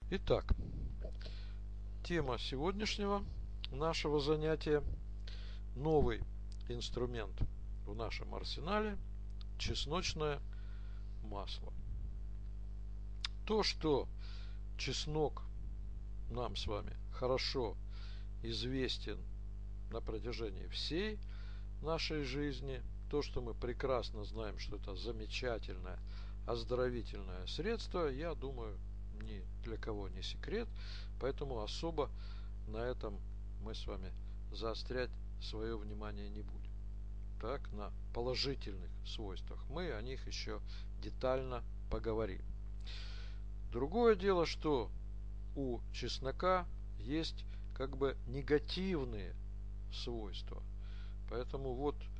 Итак, тема сегодняшнего нашего занятия – новый инструмент в нашем арсенале – чесночное масло. То, что чеснок нам с вами хорошо известен на протяжении всей нашей жизни, то, что мы прекрасно знаем, что это замечательное оздоровительное средство, я думаю, ни для кого не секрет, поэтому особо на этом мы с вами заострять свое внимание не будем. Так, на положительных свойствах мы о них еще детально поговорим. Другое дело, что у чеснока есть как бы негативные свойства. Поэтому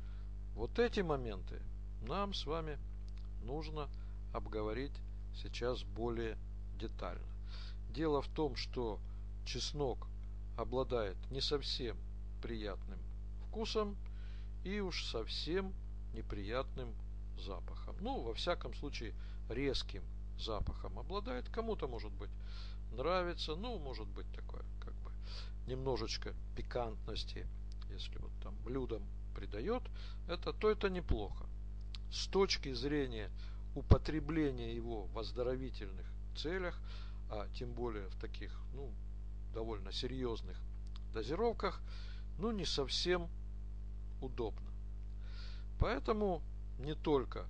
вот эти моменты нам с вами нужно обговорить сейчас более детально. Дело в том, что чеснок обладает не совсем приятным вкусом и уж совсем неприятным запахом. Ну, во всяком случае, резким запахом обладает. Кому-то, может быть, нравится, ну, может быть, такое, как бы, немножечко пикантности, если вот там блюдом придает, то это неплохо. С точки зрения употребления его в оздоровительных целях, а тем более в таких, ну, довольно серьезных дозировках, ну, не совсем удобно. Поэтому не только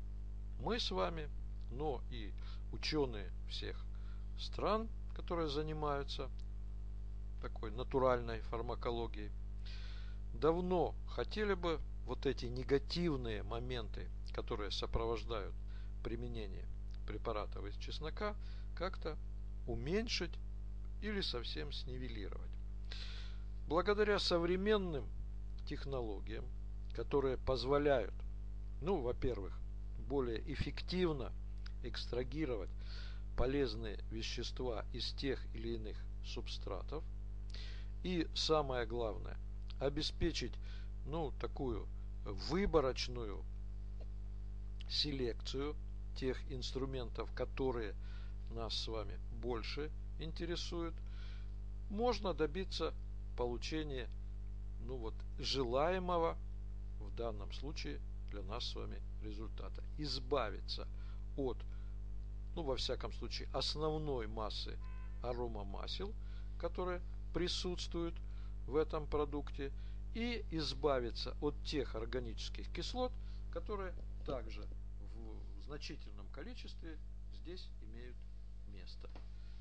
мы с вами, но и ученые всех стран, которые занимаются такой натуральной фармакологией, давно хотели бы вот эти негативные моменты, которые сопровождают применение препаратов из чеснока, как-то уменьшить или совсем снивелировать. Благодаря современным технологиям, которые позволяют, ну, во-первых, более эффективно экстрагировать полезные вещества из тех или иных субстратов, и самое главное, обеспечить, ну, такую выборочную селекцию тех инструментов, которые нас с вами больше интересуют, можно добиться получения, ну, вот, желаемого в данном случае для нас с вами результата. Избавиться от, ну, во всяком случае, основной массы аромамасел, которые присутствуют в этом продукте, и избавиться от тех органических кислот, которые также в значительном количестве здесь имеют место.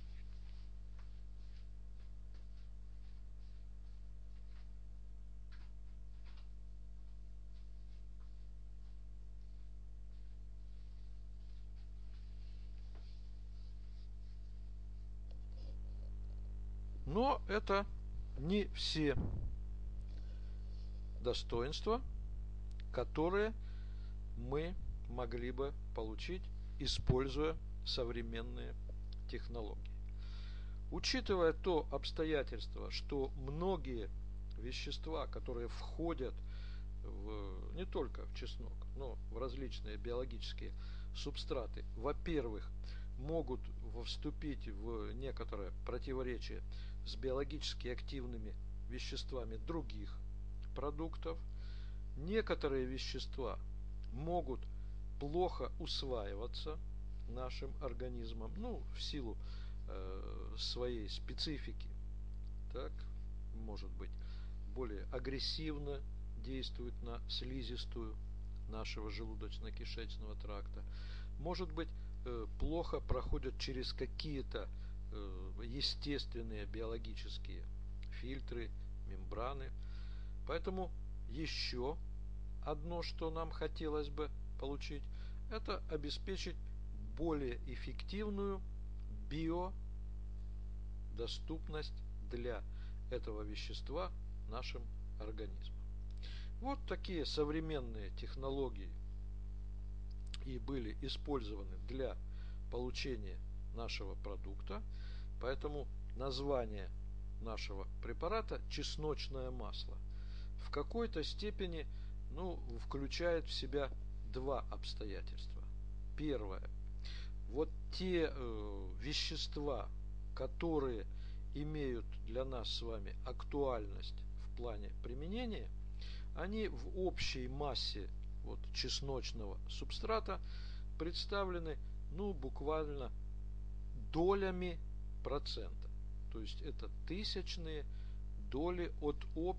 Но это не все достоинства, которые мы могли бы получить, используя современные технологии. Учитывая то обстоятельство, что многие вещества, которые входят не только в чеснок, но в различные биологические субстраты, во-первых, могут вступить в некоторое противоречие с биологически активными веществами других продуктов. Некоторые вещества могут плохо усваиваться нашим организмом, ну, в силу своей специфики. Так, может быть, более агрессивно действует на слизистую нашего желудочно-кишечного тракта. Может быть, плохо проходят через какие-то естественные биологические фильтры, мембраны. Поэтому еще одно, что нам хотелось бы получить, это обеспечить более эффективную биодоступность для этого вещества нашим организмом. Вот такие современные технологии и были использованы для получения нашего продукта, поэтому название нашего препарата чесночное масло в какой-то степени, ну, включает в себя два обстоятельства. Первое. Вот те вещества, которые имеют для нас с вами актуальность в плане применения, они в общей массе вот чесночного субстрата представлены буквально долями процента. То есть это тысячные доли от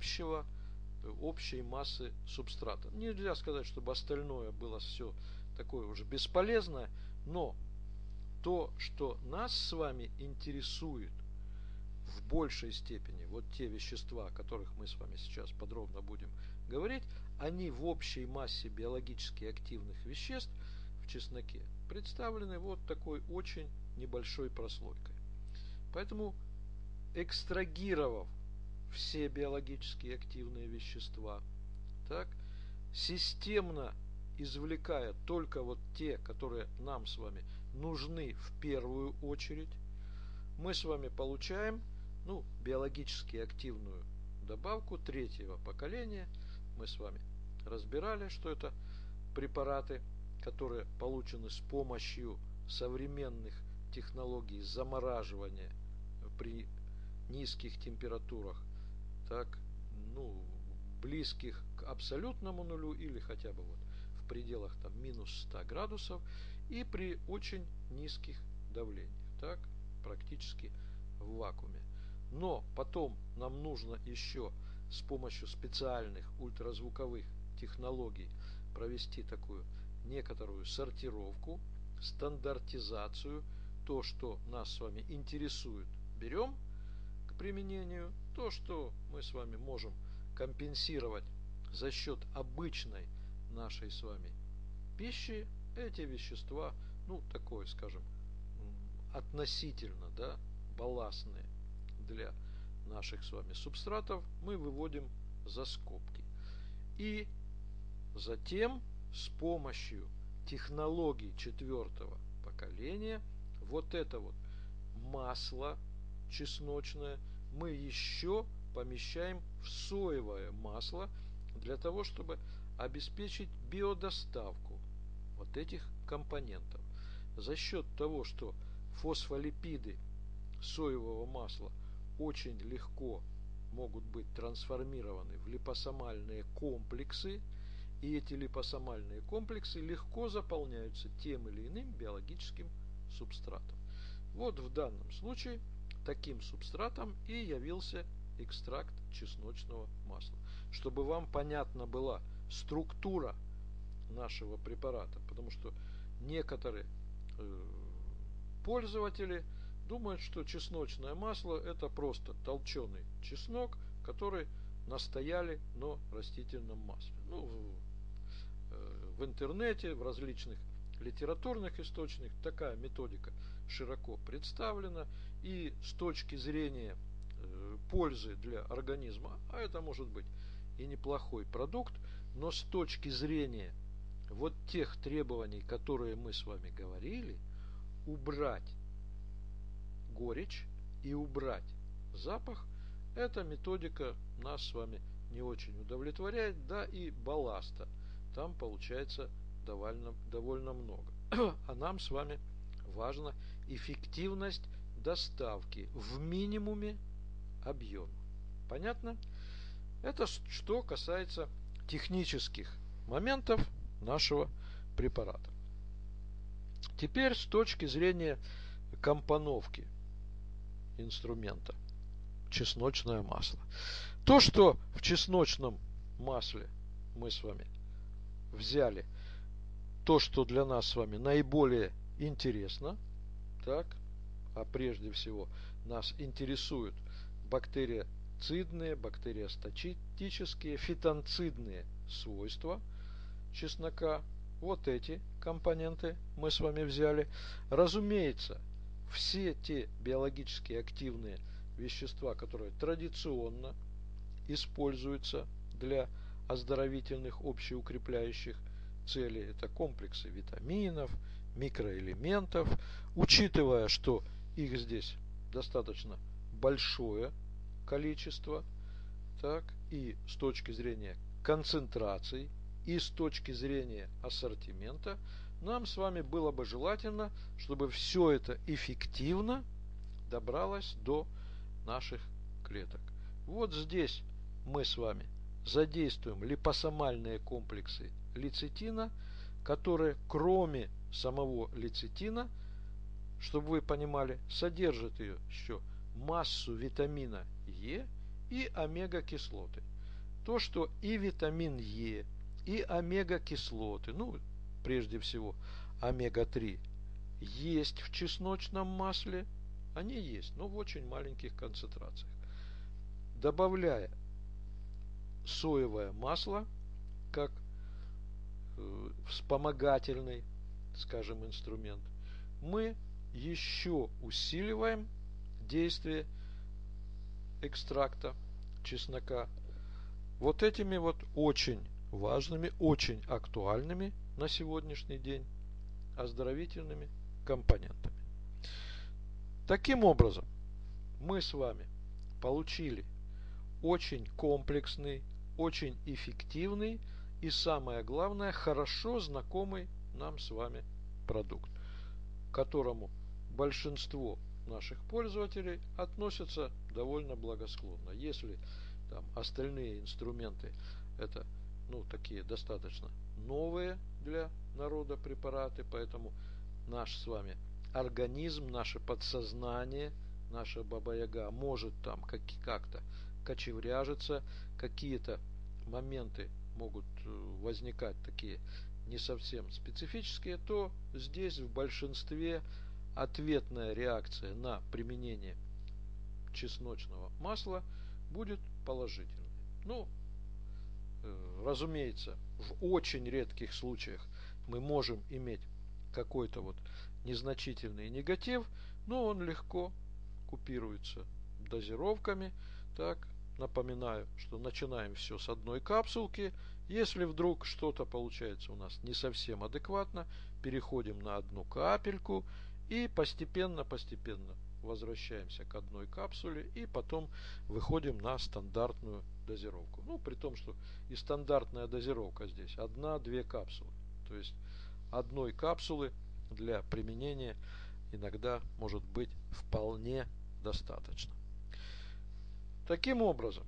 общей массы субстрата. Нельзя сказать, чтобы остальное было все такое уже бесполезное, но то, что нас с вами интересует в большей степени, вот те вещества, о которых мы с вами сейчас подробно будем говорить, они в общей массе биологически активных веществ в чесноке представлены вот такой очень небольшой прослойкой. Поэтому, экстрагировав все биологически активные вещества, так, системно извлекая только вот те, которые нам с вами нужны в первую очередь, мы с вами получаем биологически активную добавку третьего поколения. Мы с вами разбирали, что это препараты, которые получены с помощью современных технологий замораживания при низких температурах, так, близких к абсолютному нулю или хотя бы вот в пределах там минус 100 градусов и при очень низких давлениях, так, практически в вакууме. Но потом нам нужно еще с помощью специальных ультразвуковых технологий провести такую некоторую сортировку, стандартизацию. То, что нас с вами интересует, берем к применению. То, что мы с вами можем компенсировать за счет обычной нашей с вами пищи, эти вещества, такое, скажем, относительно, да, балластные для наших с вами субстратов, мы выводим за скобки. И затем с помощью технологий четвертого поколения вот это вот масло чесночное мы еще помещаем в соевое масло для того, чтобы обеспечить биодоставку вот этих компонентов. За счет того, что фосфолипиды соевого масла очень легко могут быть трансформированы в липосомальные комплексы, и эти липосомальные комплексы легко заполняются тем или иным биологическим субстратом. Вот в данном случае таким субстратом и явился экстракт чесночного масла. Чтобы вам понятна была структура нашего препарата, потому что некоторые пользователи думают, что чесночное масло это просто толченый чеснок, который настояли на растительном масле. В интернете, в различных литературных источниках такая методика широко представлена, и с точки зрения пользы для организма, а это может быть и неплохой продукт, но с точки зрения вот тех требований, которые мы с вами говорили, убрать горечь и убрать запах, эта методика нас с вами не очень удовлетворяет, да и балласта там получается довольно много. А нам с вами важна эффективность доставки в минимуме объема. Понятно? Это что касается технических моментов нашего препарата. Теперь с точки зрения компоновки инструмента чесночное масло. То, что в чесночном масле мы с вами взяли, то, что для нас с вами наиболее интересно, так, а прежде всего нас интересуют бактерицидные, бактериостатические, фитонцидные свойства чеснока. Вот эти компоненты мы с вами взяли. Разумеется, все те биологически активные вещества, которые традиционно используются для оздоровительных общеукрепляющих целей, это комплексы витаминов, микроэлементов, учитывая, что их здесь достаточно большое количество, так, и с точки зрения концентраций, и с точки зрения ассортимента, нам с вами было бы желательно, чтобы все это эффективно добралась до наших клеток. Вот здесь мы с вами задействуем липосомальные комплексы лецитина, которые кроме самого лецитина, чтобы вы понимали, содержат еще массу витамина Е и омега-кислоты. То, что и витамин Е, и омега-кислоты, ну, прежде всего, омега-3, есть в чесночном масле, они есть, но в очень маленьких концентрациях. Добавляя соевое масло, как вспомогательный, скажем, инструмент, мы еще усиливаем действие экстракта чеснока вот этими вот очень важными, очень актуальными на сегодняшний день оздоровительными компонентами. Таким образом, мы с вами получили очень комплексный, очень эффективный и, самое главное, хорошо знакомый нам с вами продукт, к которому большинство наших пользователей относятся довольно благосклонно. Если там остальные инструменты это такие достаточно новые для народа препараты, поэтому наш с вами организм, наше подсознание, наша баба-яга может там как-то кочевряжиться, какие-то моменты могут возникать такие не совсем специфические, то здесь в большинстве ответная реакция на применение чесночного масла будет положительной. Разумеется, в очень редких случаях мы можем иметь какой-то вот незначительный негатив, но он легко купируется дозировками. Так, напоминаю, что начинаем все с одной капсулки. Если вдруг что-то получается у нас не совсем адекватно, переходим на одну капельку и постепенно возвращаемся к одной капсуле и потом выходим на стандартную дозировку. При том, что и стандартная дозировка здесь 1-2 капсулы. То есть одной капсулы для применения иногда может быть вполне достаточно. Таким образом,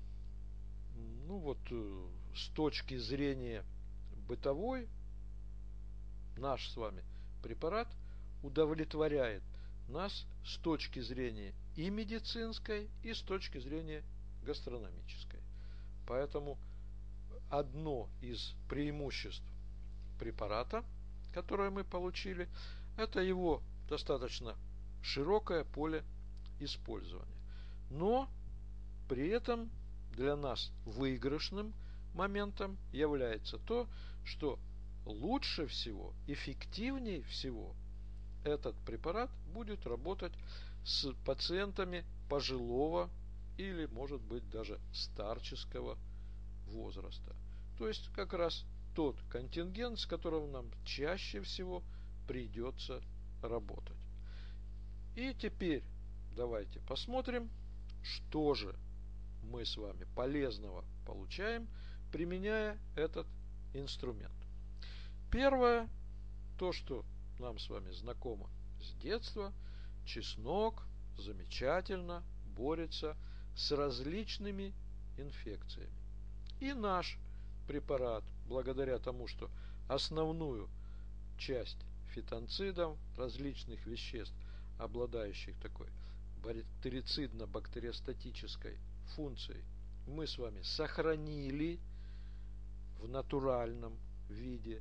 с точки зрения бытовой, наш с вами препарат удовлетворяет нас с точки зрения и медицинской, и с точки зрения гастрономической. Поэтому одно из преимуществ препарата, которое мы получили, это его достаточно широкое поле использования. Но при этом для нас выигрышным моментом является то, что лучше всего, эффективнее всего этот препарат будет работать с пациентами пожилого или, может быть, даже старческого возраста. То есть как раз тот контингент, с которым нам чаще всего придется работать. И теперь давайте посмотрим, что же мы с вами полезного получаем, применяя этот инструмент. Первое, то, что нам с вами знакомо с детства, чеснок замечательно борется с различными инфекциями. И наш препарат, благодаря тому, что основную часть фитонцидов, различных веществ, обладающих такой бактерицидно-бактериостатической функцией, мы с вами сохранили в натуральном виде,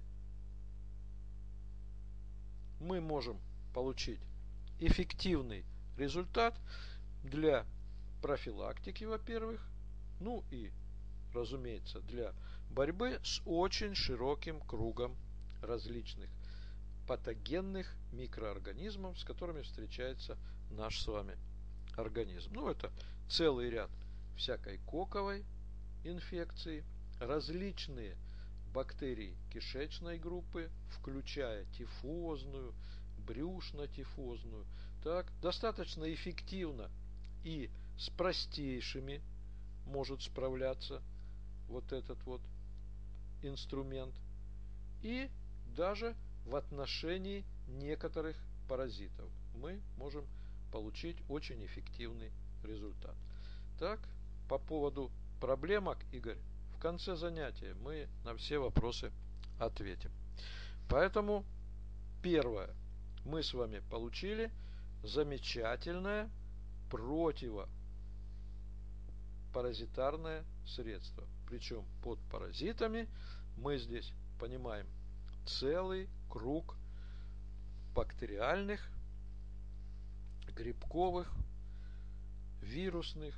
мы можем получить эффективный результат для профилактики, во-первых, и, разумеется, для борьбы с очень широким кругом различных патогенных микроорганизмов, с которыми встречается наш с вами организм. Это целый ряд всякой коковой инфекции, различные бактерии кишечной группы, включая тифозную, брюшно-тифозную. Так, достаточно эффективно и с простейшими может справляться вот этот вот инструмент. И даже в отношении некоторых паразитов мы можем получить очень эффективный результат. Так, по поводу проблемок, Игорь, в конце занятия мы на все вопросы ответим. Поэтому первое, мы с вами получили замечательное противопаразитарное средство. Причем под паразитами мы здесь понимаем целый круг бактериальных, грибковых, вирусных,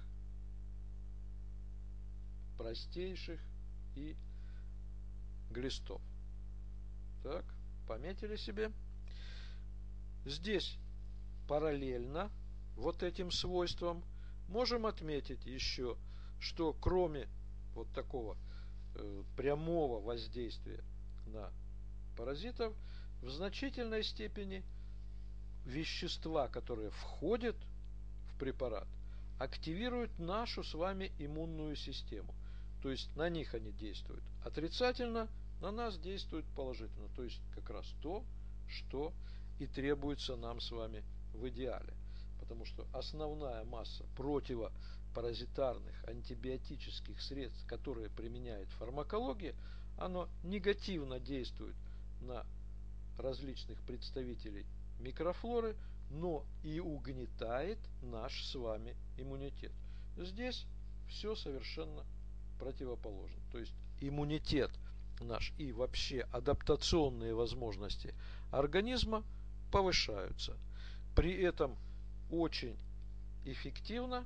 простейших и глистов. Так, пометили себе. Здесь параллельно вот этим свойствам можем отметить еще, что кроме вот такого прямого воздействия на паразитов, в значительной степени вещества, которые входят в препарат, активируют нашу с вами иммунную систему. То есть на них они действуют отрицательно, на нас действуют положительно. То есть как раз то, что и требуется нам с вами в идеале. Потому что основная масса противопаразитарных антибиотических средств, которые применяет фармакология, оно негативно действует на различных представителей микрофлоры, но и угнетает наш с вами иммунитет. Здесь все совершенно противоположно. То есть иммунитет наш и вообще адаптационные возможности организма повышаются. При этом очень эффективно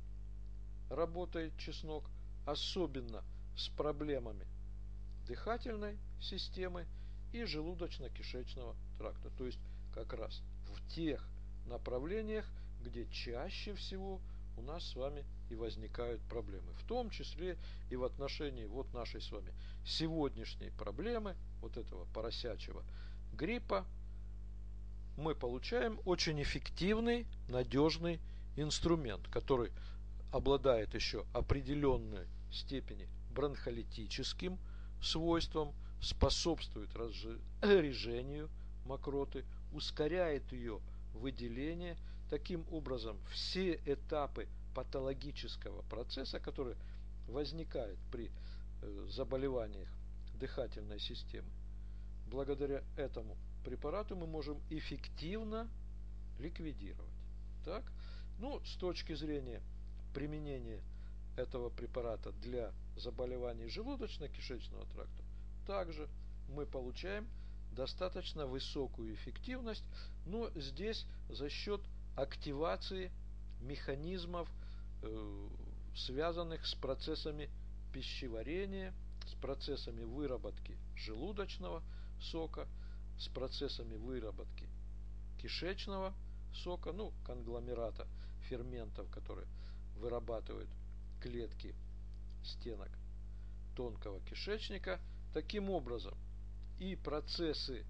работает чеснок, особенно с проблемами дыхательной системы и желудочно-кишечного тракта. То есть как раз в тех направлениях, где чаще всего у нас с вами и возникают проблемы. В том числе и в отношении вот нашей с вами сегодняшней проблемы, вот этого поросячьего гриппа, мы получаем очень эффективный, надежный инструмент, который обладает еще определенной степени бронхолитическим свойством, способствует разжижению мокроты, ускоряет ее выделение. Таким образом, все этапы патологического процесса, которые возникают при заболеваниях дыхательной системы, благодаря этому препарату мы можем эффективно ликвидировать. Так? Ну, с точки зрения применения этого препарата для заболеваний желудочно-кишечного тракта, также мы получаем достаточно высокую эффективность, но здесь за счет активации механизмов, связанных с процессами пищеварения, с процессами выработки желудочного сока, с процессами выработки кишечного сока, ну, конгломерата ферментов, которые вырабатывают клетки стенок тонкого кишечника. Таким образом, и процессы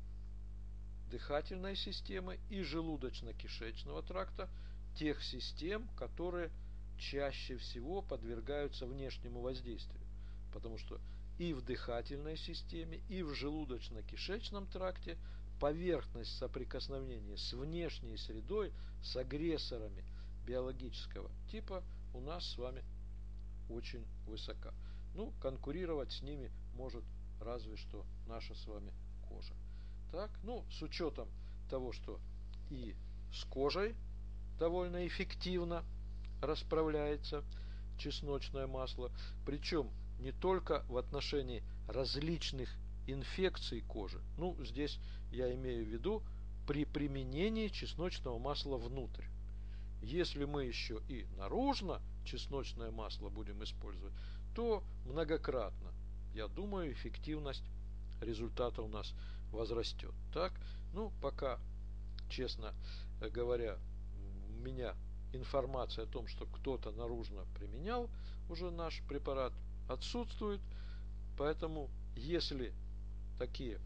дыхательной системы, и желудочно-кишечного тракта, тех систем, которые чаще всего подвергаются внешнему воздействию. Потому что и в дыхательной системе, и в желудочно-кишечном тракте поверхность соприкосновения с внешней средой, с агрессорами биологического типа у нас с вами очень высока. Ну, конкурировать с ними может разве что наша с вами кожа. Так, ну, с учетом того, что и с кожей довольно эффективно расправляется чесночное масло, причем не только в отношении различных инфекций кожи. Ну, здесь я имею в виду при применении чесночного масла внутрь. Если мы еще и наружно чесночное масло будем использовать, то многократно, я думаю, эффективность результата у нас возрастет. Так, ну, пока, честно говоря, у меня информация о том, что кто-то наружно применял уже наш препарат, отсутствует. Поэтому, если такие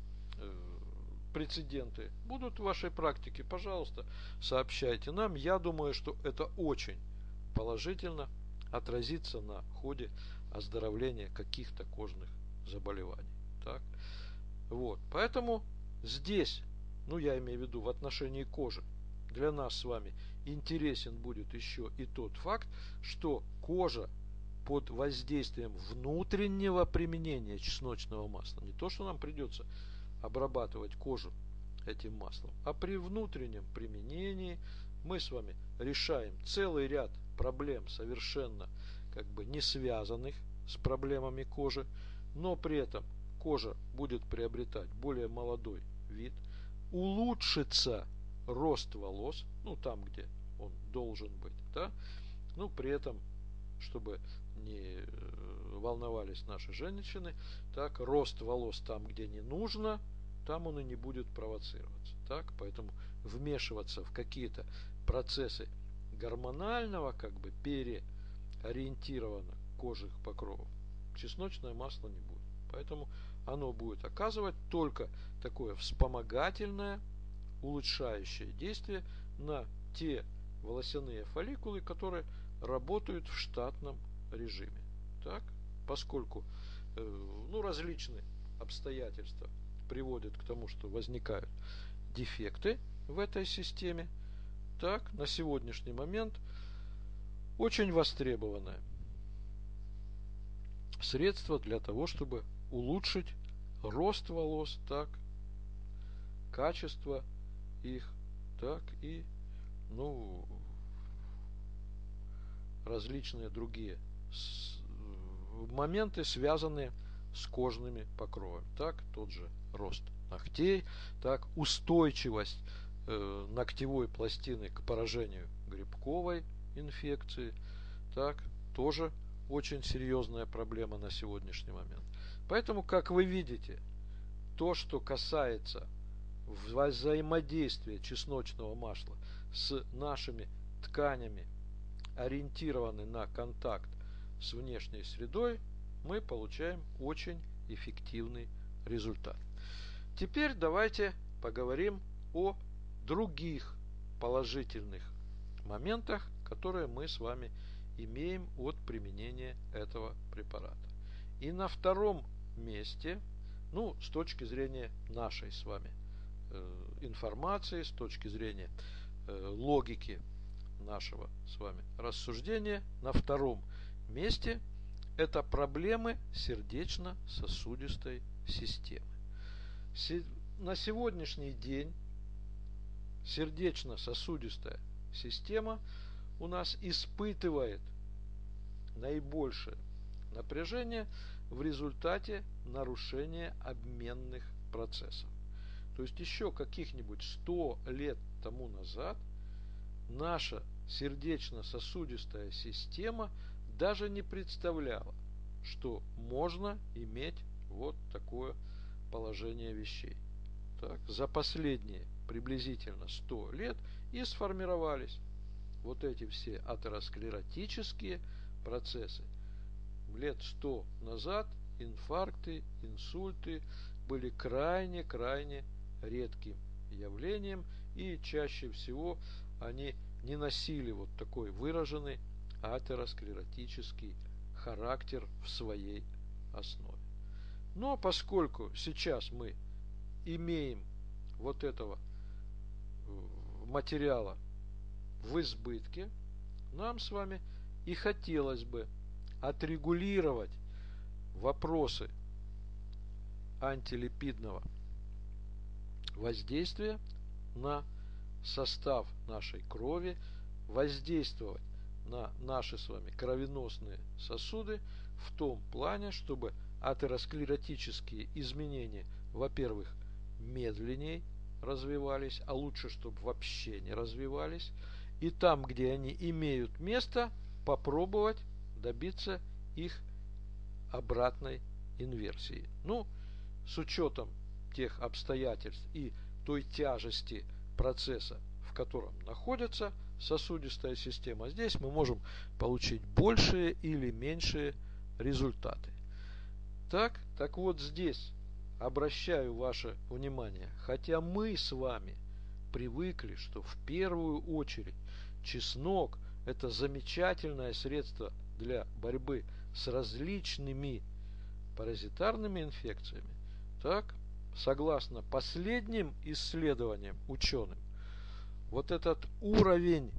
прецеденты будут в вашей практике, пожалуйста, сообщайте нам. Я думаю, что это очень положительно отразится на ходе оздоровления каких-то кожных заболеваний. Так? Вот. Поэтому здесь, ну, я имею в виду в отношении кожи, для нас с вами интересен будет еще и тот факт, что кожа под воздействием внутреннего применения чесночного масла, не то, что нам придется обрабатывать кожу этим маслом, а при внутреннем применении мы с вами решаем целый ряд проблем, совершенно не связанных с проблемами кожи, но при этом кожа будет приобретать более молодой вид, улучшится рост волос, там, где он должен быть, да, при этом, чтобы не волновались наши женщины, так, рост волос там, где не нужно, там он и не будет провоцироваться, так, поэтому вмешиваться в какие-то процессы гормонального, переориентировано кожных покровов чесночное масло не будет, поэтому оно будет оказывать только такое вспомогательное, улучшающее действие на те волосяные фолликулы, которые работают в штатном режиме. Так, поскольку различные обстоятельства приводят к тому, что возникают дефекты в этой системе, так, на сегодняшний момент очень востребованное средство для того, чтобы улучшить рост волос, так, качество их, так, и различные другие моменты, связанные с кожными покровами. Так, тот же рост ногтей, так, устойчивость ногтевой пластины к поражению грибковой инфекции, так, тоже очень серьезная проблема на сегодняшний момент. Поэтому, как вы видите, то, что касается взаимодействия чесночного масла с нашими тканями, ориентированы на контакт с внешней средой, мы получаем очень эффективный результат. Теперь давайте поговорим о других положительных моментах, которые мы с вами имеем от применения этого препарата. И на втором месте, с точки зрения нашей с вами информации, с точки зрения логики нашего с вами рассуждения, на втором месте это проблемы сердечно-сосудистой системы. На сегодняшний день сердечно-сосудистая система у нас испытывает наибольшее напряжение в результате нарушения обменных процессов. То есть еще каких-нибудь 100 лет тому назад наша сердечно-сосудистая система даже не представляла, что можно иметь вот такое положение вещей. Так, за последние приблизительно 100 лет и сформировались вот эти все атеросклеротические процессы. Лет 100 назад инфаркты, инсульты были крайне редким явлением, и чаще всего они не носили вот такой выраженный атеросклеротический характер в своей основе. Но поскольку сейчас мы имеем вот этого материала в избытке, нам с вами и хотелось бы отрегулировать вопросы антилипидного воздействия на состав нашей крови, воздействовать на наши с вами кровеносные сосуды в том плане, чтобы атеросклеротические изменения, во-первых, медленнее развивались, а лучше, чтобы вообще не развивались, и там, где они имеют место, попробовать добиться их обратной инверсии. С учетом тех обстоятельств и той тяжести процесса, в котором находится сосудистая система, здесь мы можем получить большие или меньшие результаты. Так вот здесь обращаю ваше внимание, хотя мы с вами привыкли, что в первую очередь чеснок – это замечательное средство для борьбы с различными паразитарными инфекциями, так, согласно последним исследованиям ученым, вот этот уровень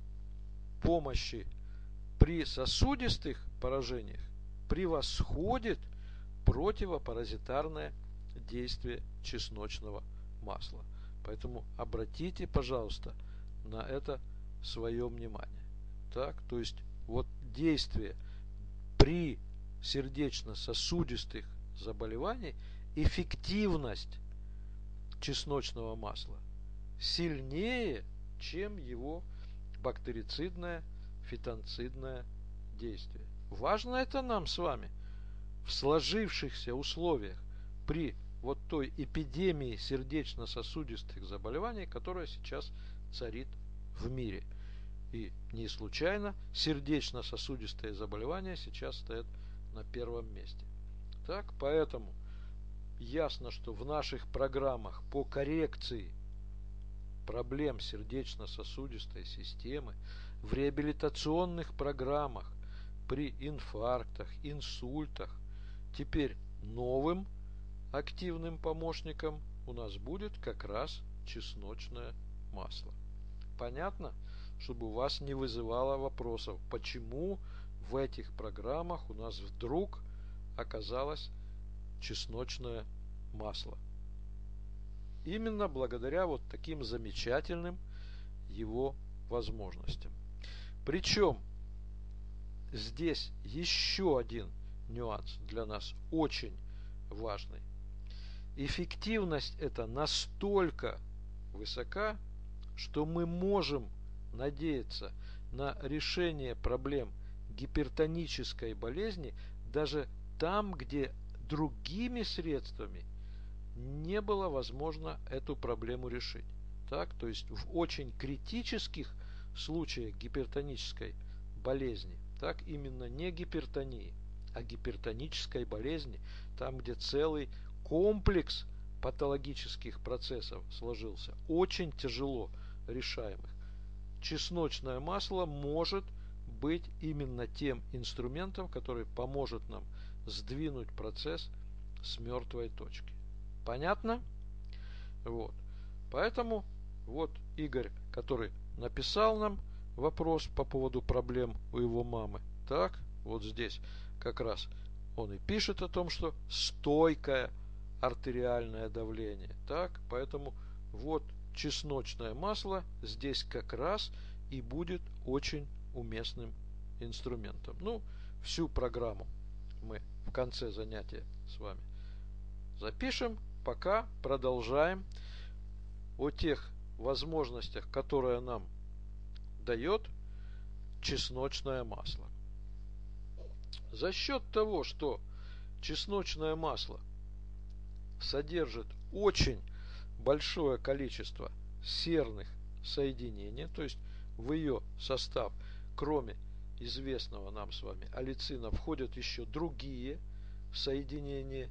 помощи при сосудистых поражениях превосходит противопаразитарное действие чесночного масла. Поэтому обратите, пожалуйста, на это свое внимание. Так, то есть вот действие при сердечно-сосудистых заболеваниях, эффективность чесночного масла сильнее, чем его бактерицидное, фитонцидное действие. Важно это нам с вами в сложившихся условиях при вот той эпидемии сердечно-сосудистых заболеваний, которая сейчас царит в мире. И не случайно сердечно-сосудистые заболевания сейчас стоят на первом месте. Так, поэтому ясно, что в наших программах по коррекции проблем сердечно-сосудистой системы, в реабилитационных программах при инфарктах, инсультах, теперь новым активным помощником у нас будет как раз чесночное масло. Понятно? Чтобы у вас не вызывало вопросов, почему в этих программах у нас вдруг оказалось чесночное масло. Именно благодаря вот таким замечательным его возможностям. Причем здесь еще один нюанс для нас очень важный. Эффективность эта настолько высока, что мы можем надеяться на решение проблем гипертонической болезни даже там, где другими средствами не было возможно эту проблему решить. Так, то есть в очень критических случаях гипертонической болезни, так именно не гипертонии, а гипертонической болезни, там, где целый комплекс патологических процессов сложился, очень тяжело решаемых. Чесночное масло может быть именно тем инструментом, который поможет нам сдвинуть процесс с мертвой точки. Понятно? Вот. Поэтому вот Игорь, который написал нам вопрос по поводу проблем у его мамы. Так, вот здесь как раз он и пишет о том, что стойкое артериальное давление. Так, поэтому вот чесночное масло здесь как раз и будет очень уместным инструментом. Ну, всю программу мы в конце занятия с вами запишем. Пока продолжаем о тех возможностях, которые нам дает чесночное масло. За счет того, что чесночное масло содержит очень большое количество серных соединений, то есть в ее состав, кроме известного нам с вами аллицина, входят еще другие соединения,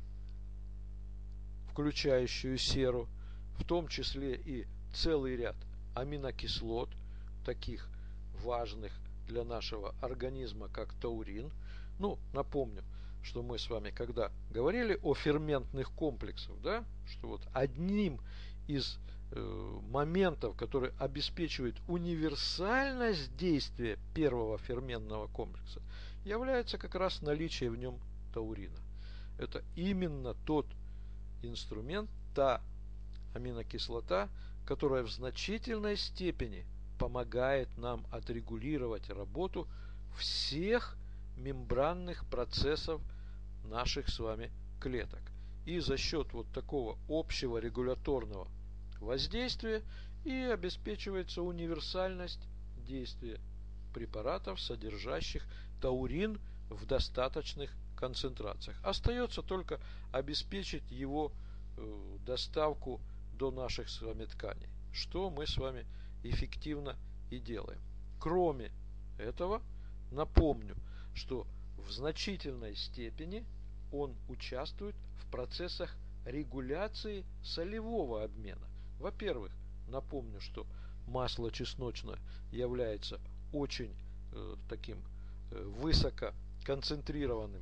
включающие серу, в том числе и целый ряд аминокислот, таких важных для нашего организма, как таурин. Ну, напомню, что мы с вами, когда говорили о ферментных комплексах, да, что вот одним из моментов, который обеспечивает универсальность действия первого ферментного комплекса, является как раз наличие в нем таурина. Это именно тот инструмент, та аминокислота, которая в значительной степени помогает нам отрегулировать работу всех мембранных процессов наших с вами клеток. И за счет вот такого общего регуляторного воздействия и обеспечивается универсальность действия препаратов, содержащих таурин в достаточных концентрациях. Остается только обеспечить его доставку до наших с вами тканей, что мы с вами эффективно и делаем. Кроме этого, напомню, что в значительной степени он участвует в процессах регуляции солевого обмена. Во-первых, напомню, что масло чесночное является очень таким высококонцентрированным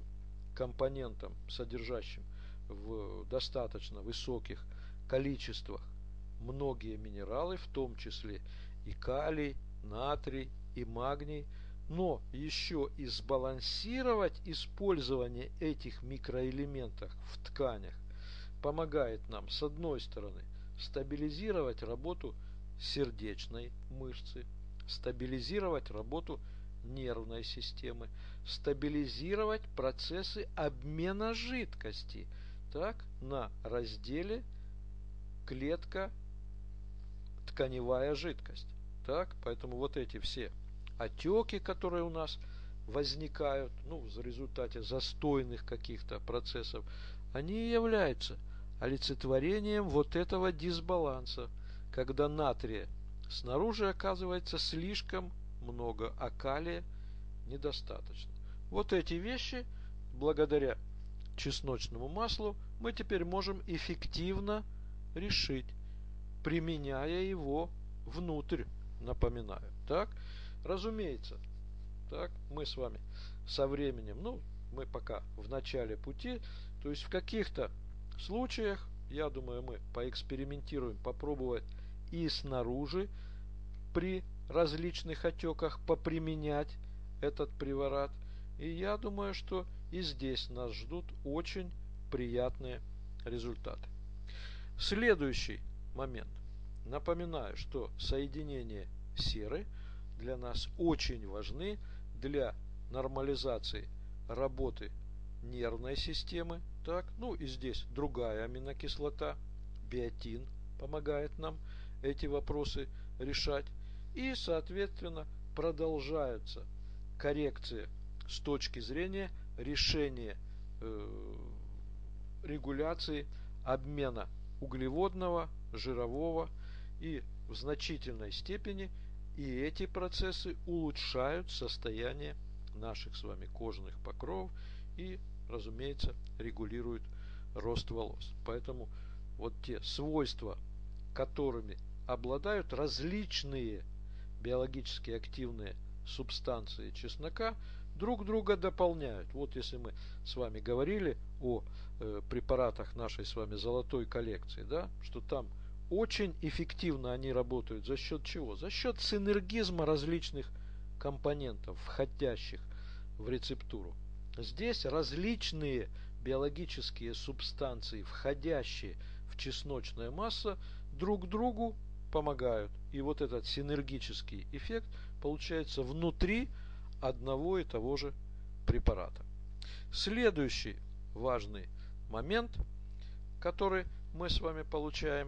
компонентом, содержащим в достаточно высоких количествах многие минералы, в том числе и калий, натрий, и магний, но еще и сбалансировать использование этих микроэлементов в тканях помогает нам, с одной стороны, стабилизировать работу сердечной мышцы, стабилизировать работу нервной системы, стабилизировать процессы обмена жидкости, так, на разделе клетка тканевая жидкость. Так, поэтому вот эти все отеки, которые у нас возникают, ну, в результате застойных каких-то процессов, они являются олицетворением вот этого дисбаланса, когда натрия снаружи оказывается слишком много, а калия недостаточно. Вот эти вещи, благодаря чесночному маслу, мы теперь можем эффективно решить, применяя его внутрь, напоминаю. Так, разумеется, так, мы с вами со временем, ну, мы пока в начале пути, то есть в каких-то случаях, я думаю, мы поэкспериментируем, попробовать и снаружи при различных отеках поприменять этот препарат. И я думаю, что и здесь нас ждут очень приятные результаты. Следующий момент. Напоминаю, что соединения серы для нас очень важны для нормализации работы нервной системы. Так, ну и здесь другая аминокислота, биотин, помогает нам эти вопросы решать. И, соответственно, продолжаются коррекции с точки зрения решения регуляции обмена углеводного, жирового, и в значительной степени и эти процессы улучшают состояние наших с вами кожных покровов и, разумеется, регулируют рост волос. Поэтому вот те свойства, которыми обладают различные биологически активные субстанции чеснока, друг друга дополняют. Вот если мы с вами говорили о препаратах нашей с вами золотой коллекции, да, что там очень эффективно они работают. За счет чего? За счет синергизма различных компонентов, входящих в рецептуру. Здесь различные биологические субстанции, входящие в чесночное масло, друг другу помогают. И вот этот синергический эффект получается внутри одного и того же препарата. Следующий важный момент, который мы с вами получаем,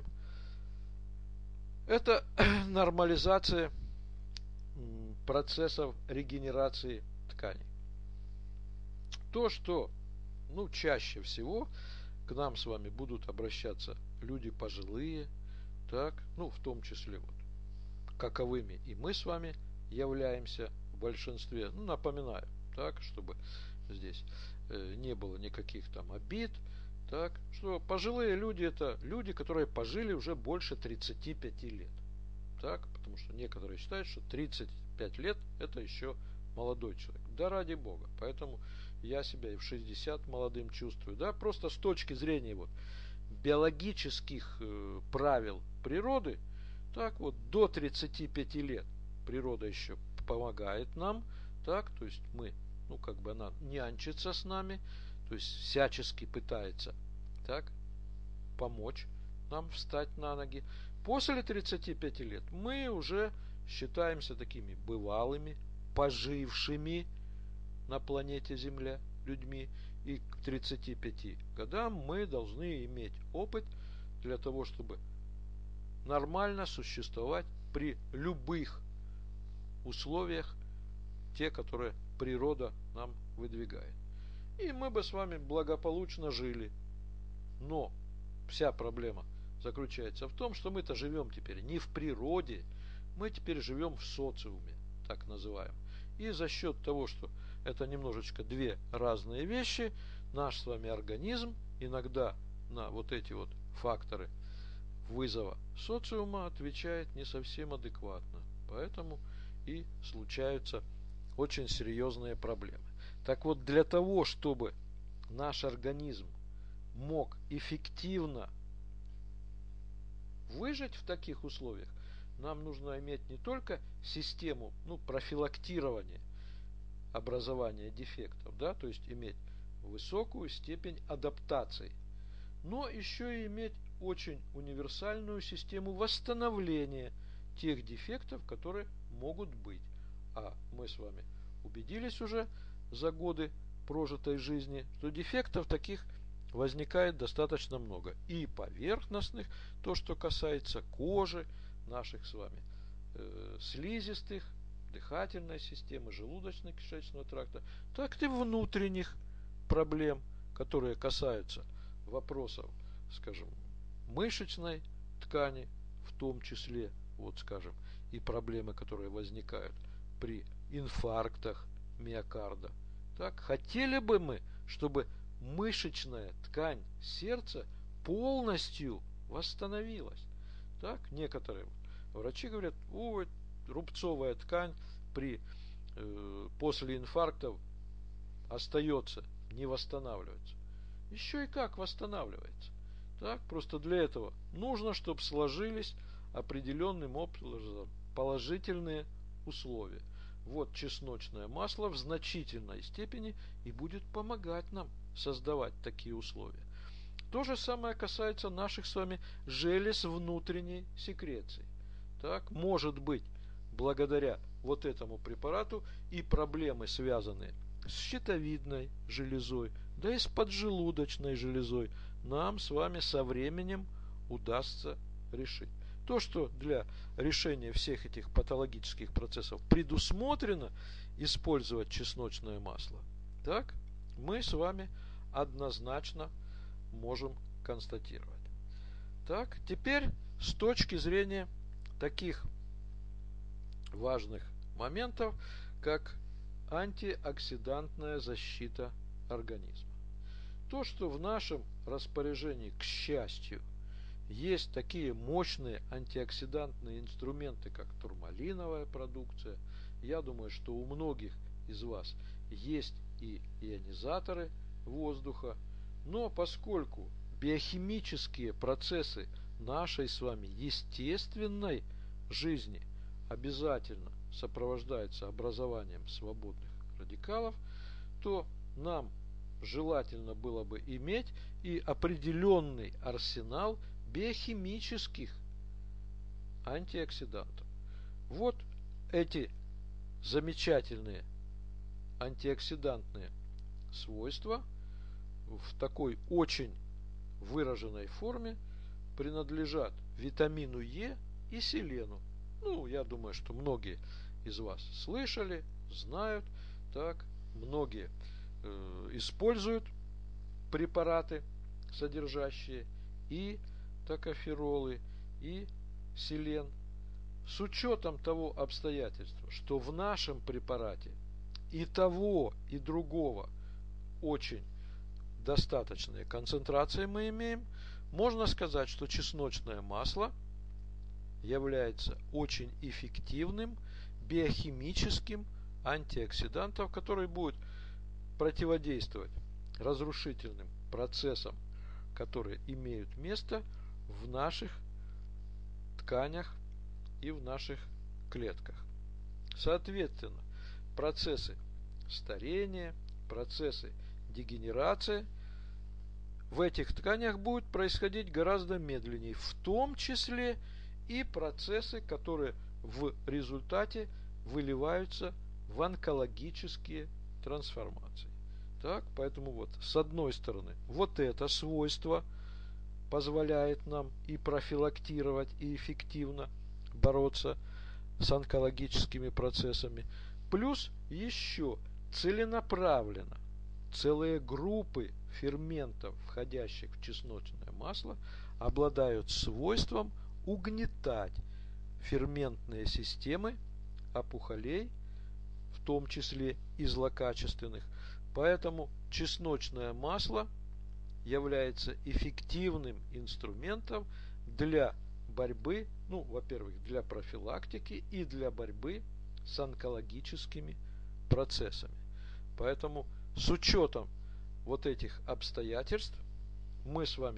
это нормализация процессов регенерации тканей. То, что чаще всего к нам с вами будут обращаться люди пожилые, так, в том числе вот каковыми и мы с вами являемся в большинстве. Напоминаю, так, чтобы здесь не было никаких там обид, так, что пожилые люди это люди, которые пожили уже больше 35 лет. Так, потому что некоторые считают, что 35 лет это еще молодой человек. Да ради бога. Поэтому я себя и в 60 молодым чувствую. Да, просто с точки зрения вот биологических правил природы, так вот до 35 лет природа еще помогает нам, так, то есть мы, она нянчится с нами, то есть всячески пытается, так, помочь нам встать на ноги. После 35 лет мы уже считаемся такими бывалыми, пожившими на планете Земля людьми. И к 35 годам мы должны иметь опыт для того, чтобы нормально существовать при любых условиях, те, которые природа нам выдвигает. И мы бы с вами благополучно жили. Но вся проблема заключается в том, что мы-то живем теперь не в природе, мы теперь живем в социуме, так называемом. И за счет того, что это немножечко две разные вещи, наш с вами организм иногда на вот эти вот факторы вызова социума отвечает не совсем адекватно. Поэтому и случаются очень серьезные проблемы. Так вот, для того, чтобы наш организм мог эффективно выжить в таких условиях, нам нужно иметь не только систему профилактирования образования дефектов, да, то есть иметь высокую степень адаптации, но еще и иметь очень универсальную систему восстановления тех дефектов, которые могут быть. А мы с вами убедились уже за годы прожитой жизни, что дефектов таких возникает достаточно много. И поверхностных, то, что касается кожи, наших с вами слизистых, дыхательной системы, желудочно-кишечного тракта, так и внутренних проблем, которые касаются вопросов, скажем, мышечной ткани, в том числе, вот скажем, и проблемы, которые возникают при инфарктах миокарда. Так, хотели бы мы, чтобы мышечная ткань сердца полностью восстановилась. Так, некоторые врачи говорят, ой, рубцовая ткань после инфарктов остается, не восстанавливается. Еще и как восстанавливается. Так, просто для этого нужно, чтобы сложились определенным образом положительные условия. Вот чесночное масло в значительной степени и будет помогать нам создавать такие условия. То же самое касается наших с вами желез внутренней секреции. Так, может быть, благодаря вот этому препарату и проблемы, связанные с щитовидной железой, да и с поджелудочной железой, нам с вами со временем удастся решить. То, что для решения всех этих патологических процессов предусмотрено использовать чесночное масло, так, мы с вами однозначно можем констатировать. Так, теперь с точки зрения таких важных моментов, как антиоксидантная защита организма. То, что в нашем распоряжении, к счастью, есть такие мощные антиоксидантные инструменты, как турмалиновая продукция. Я думаю, что у многих из вас есть и ионизаторы воздуха. Но поскольку биохимические процессы нашей с вами естественной жизни обязательно сопровождаются образованием свободных радикалов, то нам желательно было бы иметь и определенный арсенал биохимических антиоксидантов. Вот эти замечательные антиоксидантные свойства в такой очень выраженной форме принадлежат витамину Е и селену. Я думаю, что многие из вас слышали, знают, так, многие используют препараты, содержащие и токоферолы, и селен, с учетом того обстоятельства, что в нашем препарате и того, и другого очень достаточные концентрации мы имеем, можно сказать, что чесночное масло является очень эффективным биохимическим антиоксидантом, который будет противодействовать разрушительным процессам, которые имеют место в наших тканях и в наших клетках. Соответственно, процессы старения, процессы дегенерации в этих тканях будут происходить гораздо медленнее, в том числе и процессы, которые в результате выливаются в онкологические трансформации. Так, поэтому вот с одной стороны вот это свойство позволяет нам и профилактировать, и эффективно бороться с онкологическими процессами. Плюс еще целенаправленно целые группы ферментов, входящих в чесночное масло, обладают свойством угнетать ферментные системы опухолей, в том числе и злокачественных. Поэтому чесночное масло является эффективным инструментом для борьбы, во-первых, для профилактики и для борьбы с онкологическими процессами. Поэтому с учетом вот этих обстоятельств мы с вами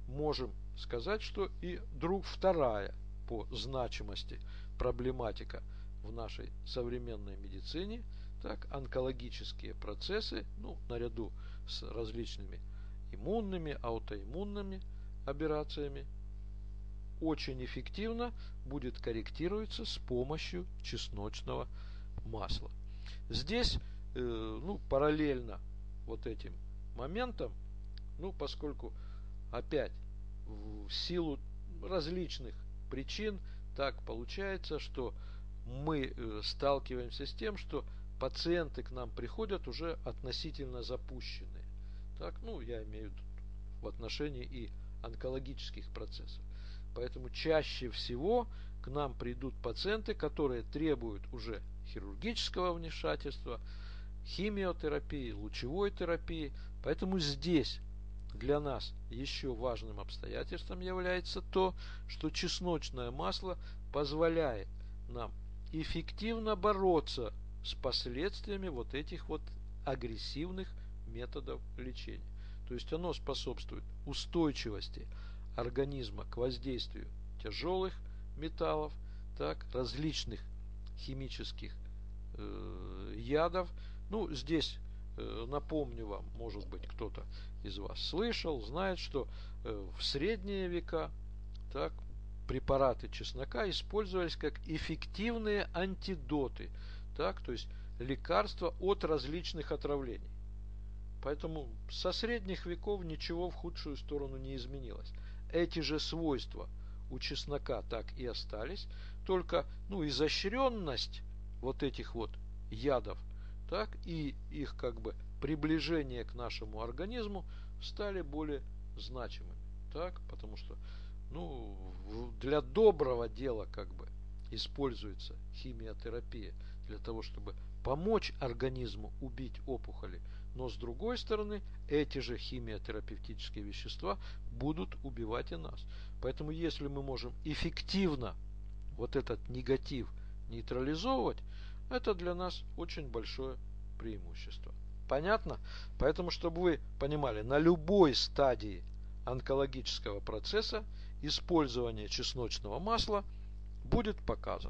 можем сказать, что и вторая по значимости проблематика в нашей современной медицине, так, онкологические процессы, ну, наряду с различными иммунными, аутоиммунными операциями, очень эффективно будет корректироваться с помощью чесночного масла. Здесь, ну, параллельно вот этим моментам, ну, поскольку опять в силу различных причин так получается, что мы сталкиваемся с тем, что пациенты к нам приходят уже относительно запущенные. Так, ну, я имею в виду в отношении и онкологических процессов. Поэтому чаще всего к нам придут пациенты, которые требуют уже хирургического вмешательства, химиотерапии, лучевой терапии. Поэтому здесь для нас еще важным обстоятельством является то, что чесночное масло позволяет нам эффективно бороться с последствиями вот этих вот агрессивных методов лечения. То есть оно способствует устойчивости организма к воздействию тяжелых металлов, так, различных химических ядов. Ну, здесь напомню вам, может быть, кто-то из вас слышал, знает, что в средние века так, препараты чеснока использовались как эффективные антидоты, так, то есть лекарства от различных отравлений. Поэтому со средних веков ничего в худшую сторону не изменилось. Эти же свойства у чеснока так и остались, только, ну, изощренность вот этих вот ядов, так, и их как бы приближение к нашему организму стали более значимыми, так, потому что, ну, для доброго дела как бы используется химиотерапия для того, чтобы помочь организму убить опухоли. Но с другой стороны, эти же химиотерапевтические вещества будут убивать и нас. Поэтому если мы можем эффективно вот этот негатив нейтрализовывать, это для нас очень большое преимущество. Понятно? Поэтому, чтобы вы понимали, на любой стадии онкологического процесса использование чесночного масла будет показано.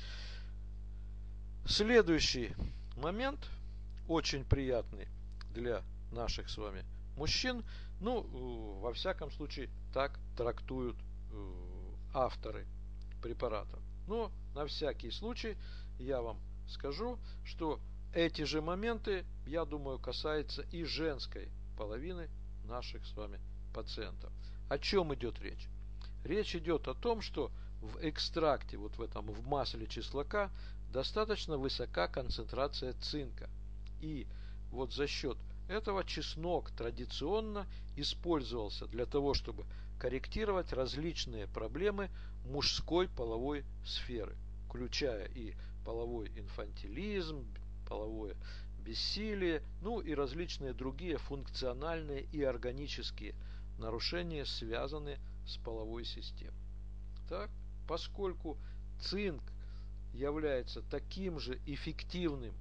Следующий момент, очень приятный для наших с вами мужчин, ну, во всяком случае, так трактуют авторы препарата. Но на всякий случай я вам скажу, что эти же моменты, я думаю, касаются и женской половины наших с вами пациентов. О чем идет речь? Речь идет о том, что в экстракте, вот в этом, в масле чеснока, достаточно высока концентрация цинка. И вот за счет этого чеснок традиционно использовался для того, чтобы корректировать различные проблемы мужской половой сферы, включая и половой инфантилизм, половое бессилие, ну и различные другие функциональные и органические нарушения, связанные с половой системой. Так, поскольку цинк является таким же эффективным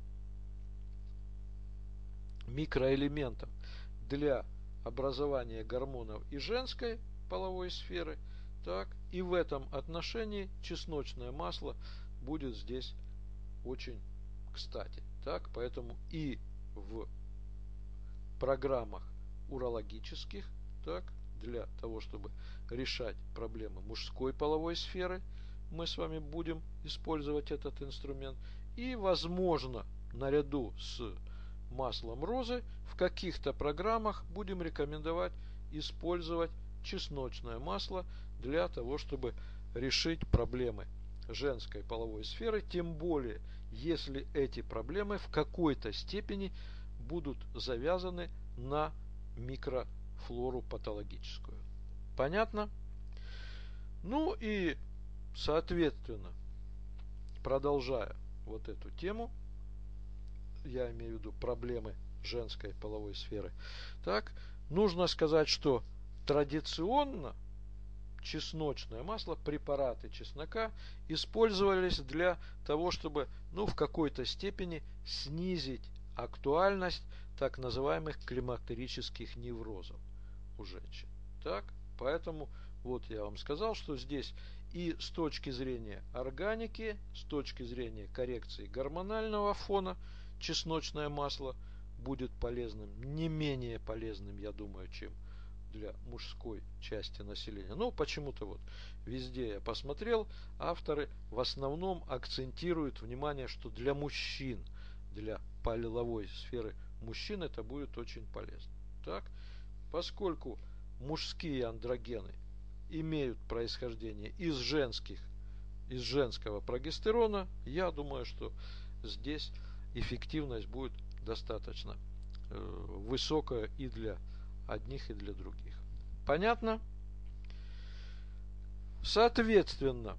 микроэлементом для образования гормонов и женской половой сферы, так, и в этом отношении чесночное масло будет здесь очень кстати. Так, поэтому и в программах урологических, так, для того, чтобы решать проблемы мужской половой сферы, мы с вами будем использовать этот инструмент. И, возможно, наряду с маслом розы в каких-то программах будем рекомендовать использовать чесночное масло для того, чтобы решить проблемы женской половой сферы, тем более, если эти проблемы в какой-то степени будут завязаны на микрофлору патологическую. Понятно? Ну и, соответственно, продолжая вот эту тему, я имею в виду проблемы женской половой сферы, так, нужно сказать, что традиционно чесночное масло, препараты чеснока использовались для того, чтобы, ну, в какой-то степени снизить актуальность так называемых климактерических неврозов у женщин. Так? Поэтому вот я вам сказал, что здесь и с точки зрения органики, с точки зрения коррекции гормонального фона чесночное масло будет полезным, не менее полезным, я думаю, чем для мужской части населения. Но почему-то вот везде я посмотрел, авторы в основном акцентируют внимание, что для мужчин, для половой сферы мужчин это будет очень полезно. Так, поскольку мужские андрогены имеют происхождение из женского прогестерона, я думаю, что здесь эффективность будет достаточно высокая и для одних, и для других. Понятно? Соответственно,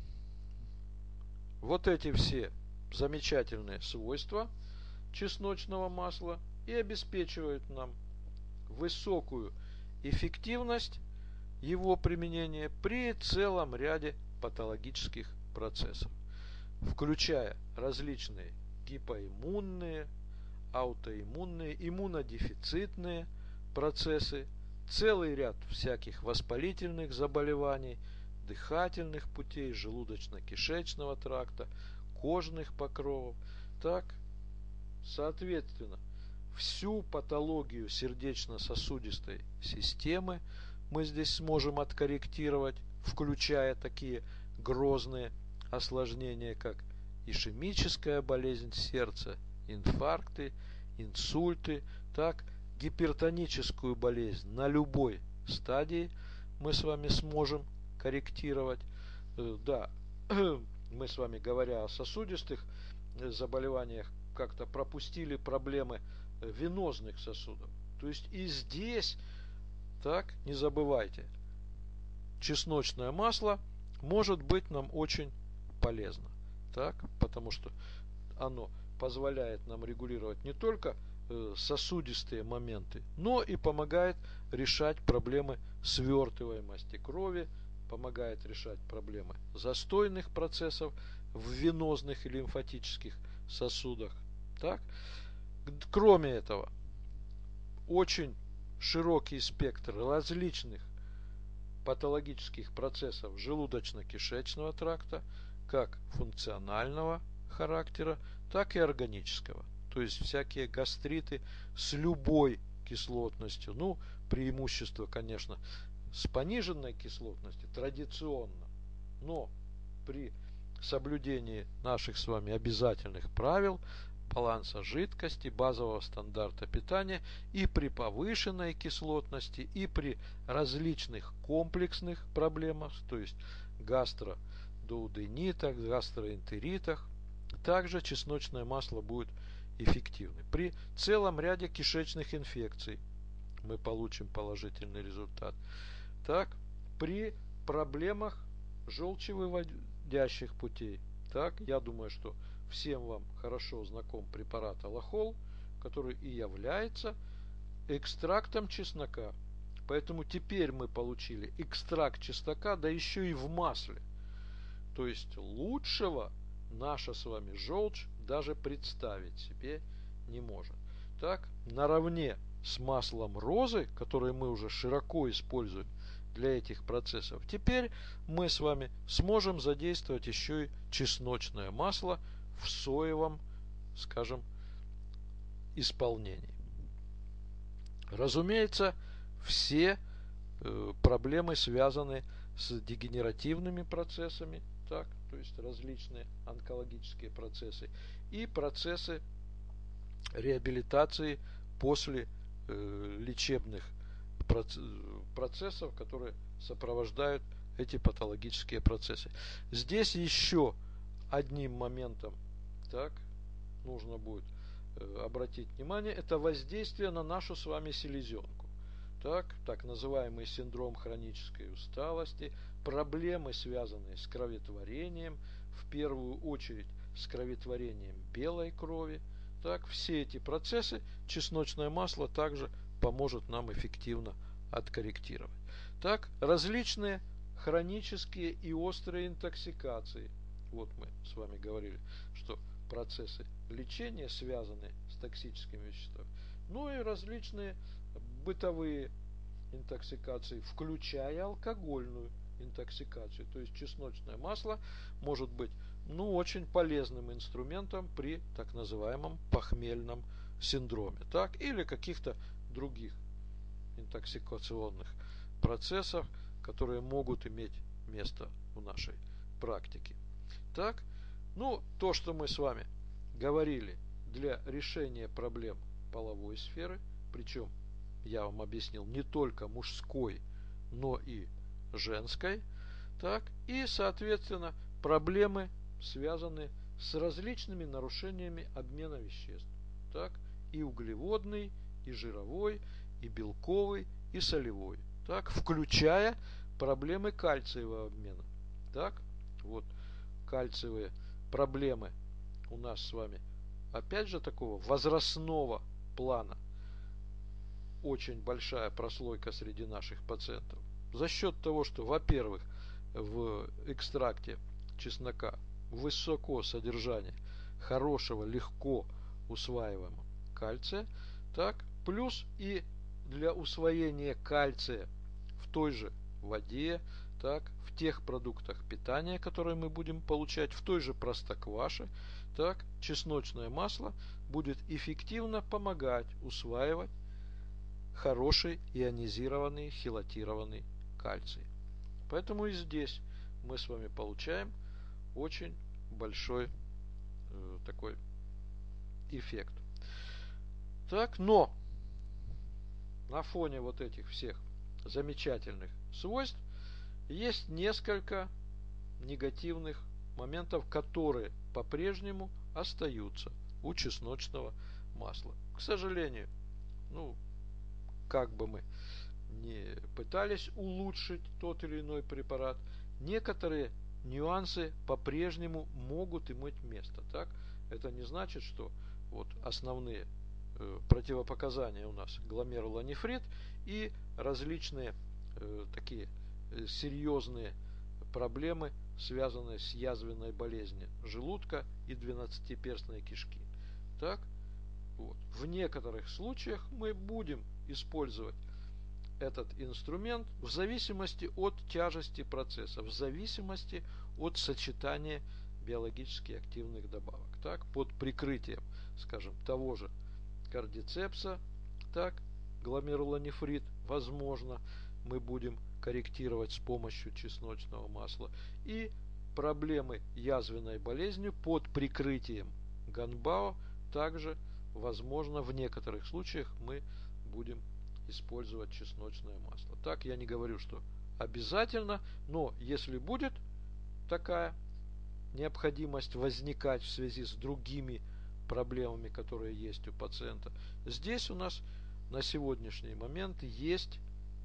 вот эти все замечательные свойства чесночного масла и обеспечивают нам высокую эффективность его применения при целом ряде патологических процессов, включая различные гипоиммунные, аутоиммунные, иммунодефицитные процессы, целый ряд всяких воспалительных заболеваний, дыхательных путей, желудочно-кишечного тракта, кожных покровов. Так, соответственно, всю патологию сердечно-сосудистой системы мы здесь сможем откорректировать, включая такие грозные осложнения, как ишемическая болезнь сердца, инфаркты, инсульты, так, гипертоническую болезнь на любой стадии мы с вами сможем корректировать. Да, мы с вами, говоря о сосудистых заболеваниях, как-то пропустили проблемы венозных сосудов. То есть и здесь, так, не забывайте, чесночное масло может быть нам очень полезно. Так, потому что оно позволяет нам регулировать не только сосудистые моменты, но и помогает решать проблемы свертываемости крови, помогает решать проблемы застойных процессов в венозных и лимфатических сосудах. Так? Кроме этого, очень широкий спектр различных патологических процессов желудочно-кишечного тракта, как функционального характера, так и органического. То есть всякие гастриты с любой кислотностью. Ну, преимущество, конечно, с пониженной кислотностью традиционно. Но при соблюдении наших с вами обязательных правил, баланса жидкости, базового стандарта питания и при повышенной кислотности, и при различных комплексных проблемах, то есть гастродуоденитах, гастроэнтеритах, также чесночное масло будет эффективным. При целом ряде кишечных инфекций мы получим положительный результат. Так, при проблемах желчевыводящих путей. Так, я думаю, что всем вам хорошо знаком препарат Алахол, который и является экстрактом чеснока. Поэтому теперь мы получили экстракт чеснока, да еще и в масле. То есть лучшего наша с вами желчь даже представить себе не может. Так, наравне с маслом розы, которое мы уже широко используем для этих процессов, теперь мы с вами сможем задействовать еще и чесночное масло в соевом, скажем, исполнении. Разумеется, все проблемы связаны с дегенеративными процессами, так, то есть различные онкологические процессы и процессы реабилитации после лечебных процессов, которые сопровождают эти патологические процессы. Здесь еще одним моментом, так, нужно будет обратить внимание, это воздействие на нашу с вами селезенку. Так называемый синдром хронической усталости, проблемы, связанные с кроветворением, в первую очередь с кроветворением белой крови. Так, все эти процессы чесночное масло также поможет нам эффективно откорректировать. Так, различные хронические и острые интоксикации. Вот мы с вами говорили, что процессы лечения связаны с токсическими веществами. Ну и различные бытовые интоксикации, включая алкогольную интоксикацию. То есть чесночное масло может быть очень полезным инструментом при так называемом похмельном синдроме, так, или каких-то других интоксикационных процессов, которые могут иметь место в нашей практике. Так, то, что мы с вами говорили для решения проблем половой сферы, причем я вам объяснил не только мужской, но и женской, так, и, соответственно, проблемы, связанные с различными нарушениями обмена веществ, так, и углеводный, и жировой, и белковый, и солевой, так, включая проблемы кальциевого обмена. Так, вот кальциевые проблемы у нас с вами, опять же, такого возрастного плана, очень большая прослойка среди наших пациентов. За счет того, что, во-первых, в экстракте чеснока высоко содержание хорошего, легко усваиваемого кальция, так, плюс и для усвоения кальция в той же воде, так, в тех продуктах питания, которые мы будем получать, в той же простокваше, так, чесночное масло будет эффективно помогать усваивать хороший ионизированный хелатированный кальций. Поэтому и здесь мы с вами получаем очень большой такой эффект. Так, но на фоне вот этих всех замечательных свойств есть несколько негативных моментов, которые по-прежнему остаются у чесночного масла. К сожалению, как бы мы не пытались улучшить тот или иной препарат, некоторые нюансы по-прежнему могут иметь место. Так? Это не значит, что вот основные противопоказания у нас гломерулонефрит и различные такие серьезные проблемы, связанные с язвенной болезнью желудка и двенадцатиперстной кишки. Так? Вот. В некоторых случаях мы будем использовать этот инструмент в зависимости от тяжести процесса, в зависимости от сочетания биологически активных добавок. Так, под прикрытием, скажем, того же кардицепса, так, гломерулонефрит, возможно, мы будем корректировать с помощью чесночного масла. И проблемы язвенной болезнью под прикрытием ганбао также, возможно, в некоторых случаях мы будем использовать чесночное масло. Так, я не говорю, что обязательно, но если будет такая необходимость возникать в связи с другими проблемами, которые есть у пациента, здесь у нас на сегодняшний момент есть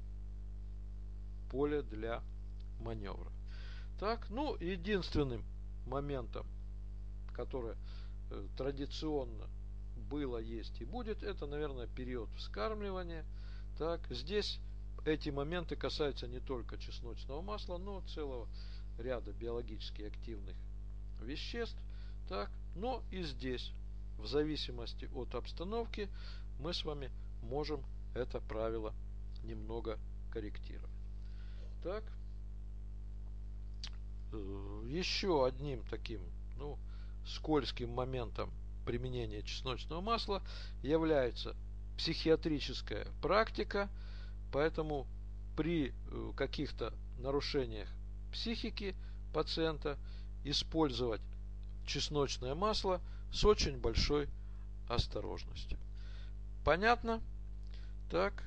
поле для маневра. Так, единственным моментом, который традиционно было, есть и будет, это, наверное, период вскармливания. Так, здесь эти моменты касаются не только чесночного масла, но целого ряда биологически активных веществ. Так, но и здесь, в зависимости от обстановки, мы с вами можем это правило немного корректировать. Так, еще одним таким, скользким моментом применения чесночного масла является психиатрическая практика, поэтому при каких-то нарушениях психики пациента использовать чесночное масло с очень большой осторожностью. Понятно? Так.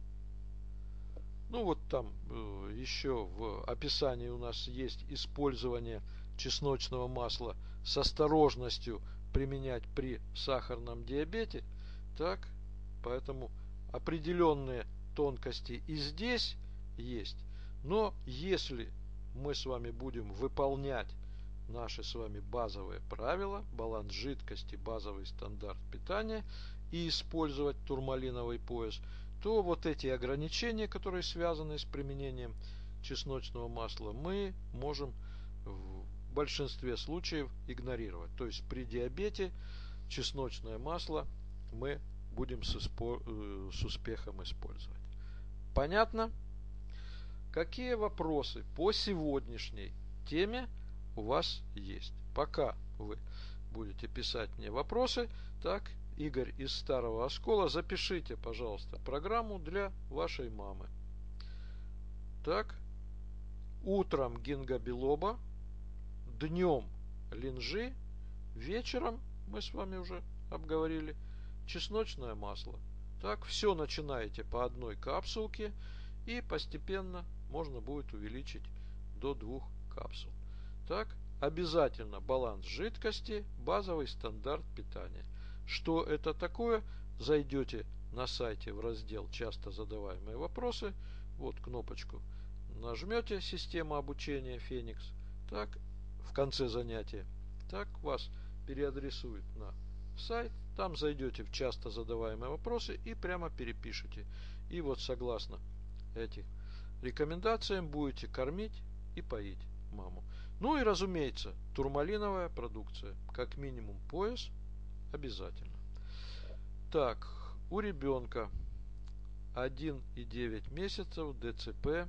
Там еще в описании у нас есть использование чесночного масла с осторожностью применять при сахарном диабете. Так, поэтому определенные тонкости и здесь есть. Но если мы с вами будем выполнять наши с вами базовые правила, баланс жидкости, базовый стандарт питания и использовать турмалиновый пояс, то вот эти ограничения, которые связаны с применением чесночного масла, мы можем в большинстве случаев игнорировать. То есть при диабете чесночное масло мы будем с успехом использовать. Понятно? Какие вопросы по сегодняшней теме у вас есть? Пока вы будете писать мне вопросы, так, Игорь из Старого Оскола, запишите, пожалуйста, программу для вашей мамы. Так, утром гинго-билоба, днем линжи, вечером, мы с вами уже обговорили, чесночное масло. Так, все начинаете по одной капсулке, и постепенно можно будет увеличить до 2 капсул. Так, обязательно баланс жидкости, базовый стандарт питания. Что это такое? Зайдете на сайте в раздел «Часто задаваемые вопросы», вот кнопочку нажмете «Система обучения Феникс», так, в конце занятия, так вас переадресует на сайт, там зайдете в «Часто задаваемые вопросы» и прямо перепишите. И вот согласно этим рекомендациям будете кормить и поить маму. Ну и разумеется, турмалиновая продукция, как минимум пояс, обязательно. Так, у ребенка 1,9 месяцев, ДЦП,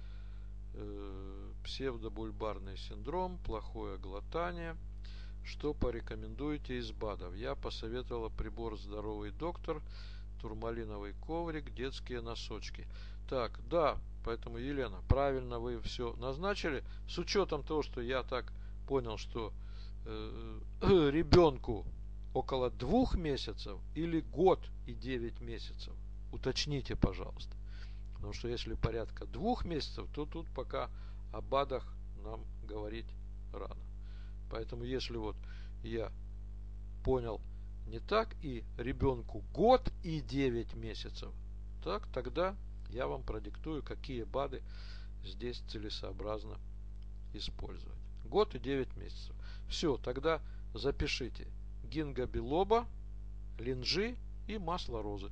псевдобульбарный синдром, плохое глотание. Что порекомендуете из БАДов? Я посоветовала прибор «Здоровый доктор», турмалиновый коврик, детские носочки. Так, да, поэтому, Елена, правильно вы все назначили. С учетом того, что я так понял, что ребенку около 2 месяцев или год и 9 месяцев. Уточните, пожалуйста. Потому что если порядка 2 месяцев, то тут пока о БАДах нам говорить рано. Поэтому если вот я понял не так и ребенку год и 9 месяцев, так тогда я вам продиктую, какие БАДы здесь целесообразно использовать. Год и 9 месяцев. Все, тогда запишите гинго-билоба, линжи и масло розы.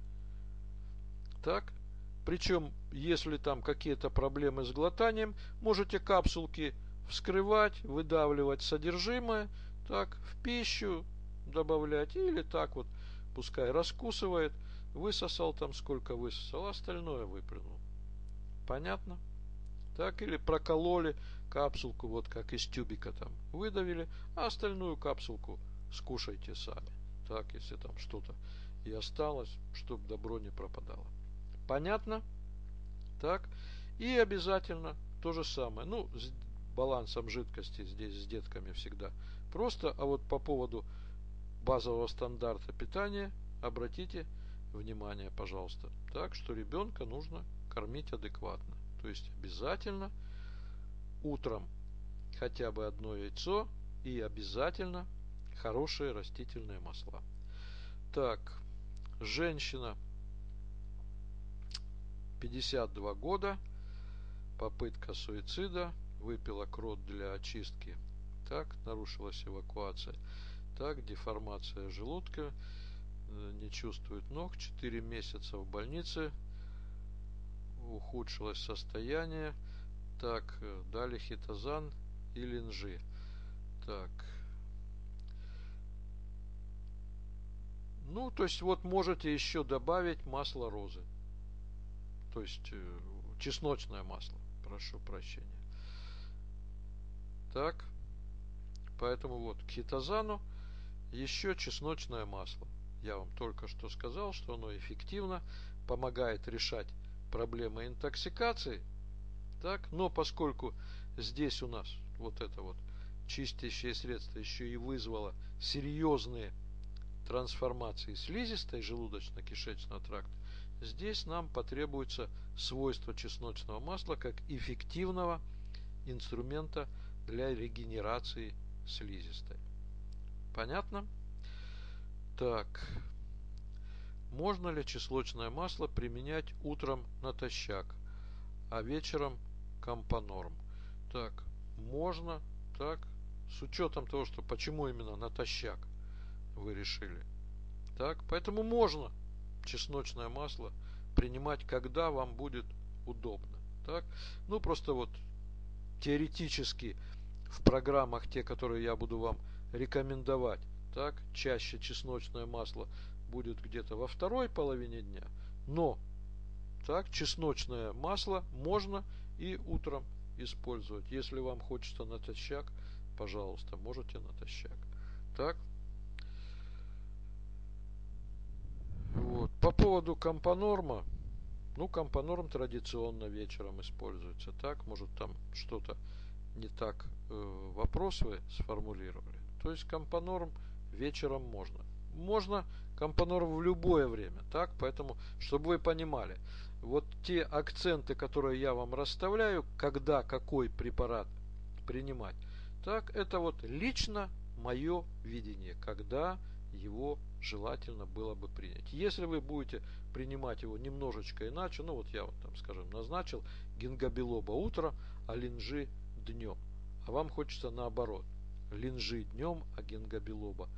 Так, причем, если там какие-то проблемы с глотанием, можете капсулки вскрывать, выдавливать содержимое, так, в пищу добавлять, или так вот, пускай раскусывает, высосал там сколько высосал, остальное выплюнул. Понятно? Так, или прокололи капсулку, вот как из тюбика там выдавили, а остальную капсулку скушайте сами. Так, если там что-то и осталось, чтобы добро не пропадало. Понятно? Так, и обязательно то же самое. Ну, с балансом жидкости здесь с детками всегда просто, а вот по поводу базового стандарта питания обратите внимание, пожалуйста. Так, что ребенка нужно кормить адекватно. То есть обязательно утром хотя бы одно яйцо и обязательно хорошие растительные масла. Так, женщина 52 года, попытка суицида, выпила крот для очистки. Так, нарушилась эвакуация. Так, деформация желудка, не чувствует ног, 4 месяца в больнице, ухудшилось состояние. Так, дали хитозан и линжи. Так. Ну, то есть вот можете еще добавить масло розы. То есть чесночное масло. Прошу прощения. Так. Поэтому вот к хитозану еще чесночное масло. Я вам только что сказал, что оно эффективно помогает решать проблемы интоксикации. Так, но поскольку здесь у нас вот это вот чистящее средство еще и вызвало серьезные трансформации слизистой желудочно-кишечного тракта, здесь нам потребуется свойство чесночного масла как эффективного инструмента для регенерации слизистой. Понятно? Так. Можно ли чесночное масло применять утром натощак, а вечером компонорм? Так, можно, так, с учетом того, что почему именно натощак вы решили. Так, поэтому можно чесночное масло принимать, когда вам будет удобно. Так, ну просто вот теоретически в программах, те, которые я буду вам рекомендовать, так, чаще чесночное масло будет где-то во второй половине дня, но Так, чесночное масло можно и утром использовать. Если вам хочется натощак, пожалуйста, можете натощак. Так. Вот. По поводу компонорма. Ну, компонорм традиционно вечером используется. Так, может там что-то не так вопрос вы сформулировали. То есть компонорм вечером можно. Можно компонорм в любое время. Так, поэтому, чтобы вы понимали, вот те акценты, которые я вам расставляю, когда какой препарат принимать, так, это вот лично мое видение, когда его желательно было бы принять. Если вы будете принимать его немножечко иначе, ну вот я вот там, скажем, назначил гингобилоба утром, а линжи днем. А вам хочется наоборот. Линжи днем, а гингобилоба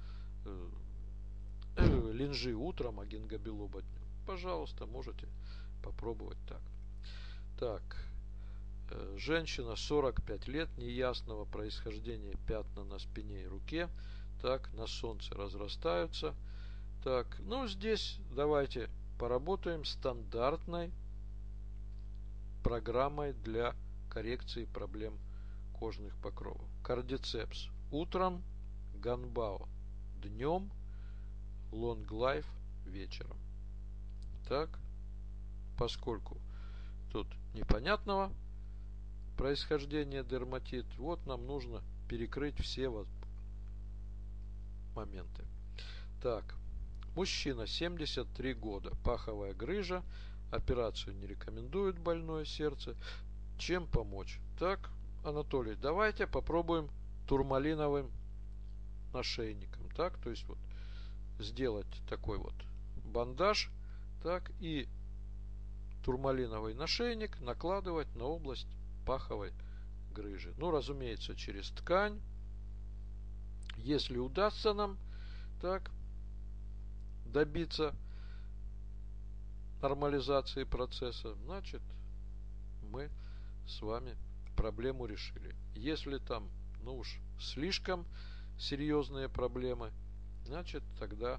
линжи утром, а гингобилоба днем. Пожалуйста, можете попробовать так. Так, женщина 45 лет, неясного происхождения, пятна на спине и руке. Так, на солнце разрастаются. Так, ну здесь давайте поработаем стандартной программой для коррекции проблем кожных покровов. Кардицепс утром, ганбао днем, лонг-лайф вечером. Так, поскольку тут непонятного происхождения дерматит, вот нам нужно перекрыть все вот моменты. Так, мужчина 73 года, паховая грыжа, операцию не рекомендует, больное сердце. Чем помочь? Так, Анатолий, давайте попробуем турмалиновым нашейником. Так, то есть вот сделать такой вот бандаж, так, и турмалиновый нашейник накладывать на область паховой грыжи. Ну, разумеется, через ткань. Если удастся нам так добиться нормализации процесса, значит, мы с вами проблему решили. Если там, ну уж слишком серьезные проблемы, значит, тогда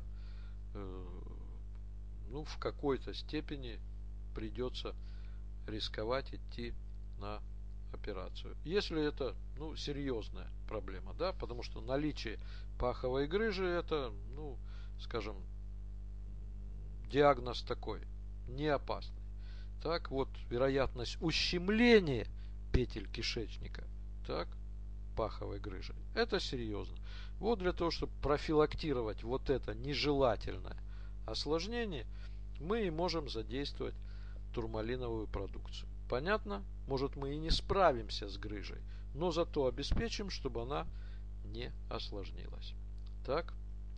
ну, в какой-то степени придется рисковать идти на операцию. Если это, ну, серьезная проблема, да, потому что наличие паховой грыжи это, ну, скажем, диагноз такой, не опасный. Так вот, вероятность ущемления петель кишечника, так, паховой грыжей, это серьезно. Вот для того, чтобы профилактировать вот это нежелательное осложнение, мы и можем задействовать турмалиновую продукцию. Понятно? Может, мы и не справимся с грыжей, но зато обеспечим, чтобы она не осложнилась. Так.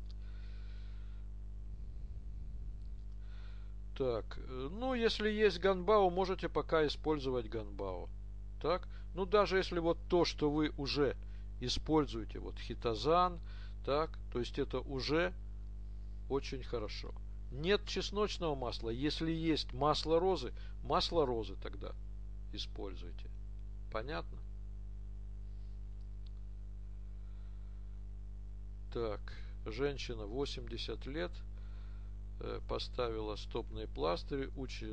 Так, ну, если есть ганбао, можете пока использовать ганбао. Так, ну, даже если вот то, что вы уже используете, вот хитозан, так, то есть это уже очень хорошо. Нет чесночного масла, если есть масло розы тогда используйте. Понятно? Так, женщина 80 лет, поставила стопные пластыри,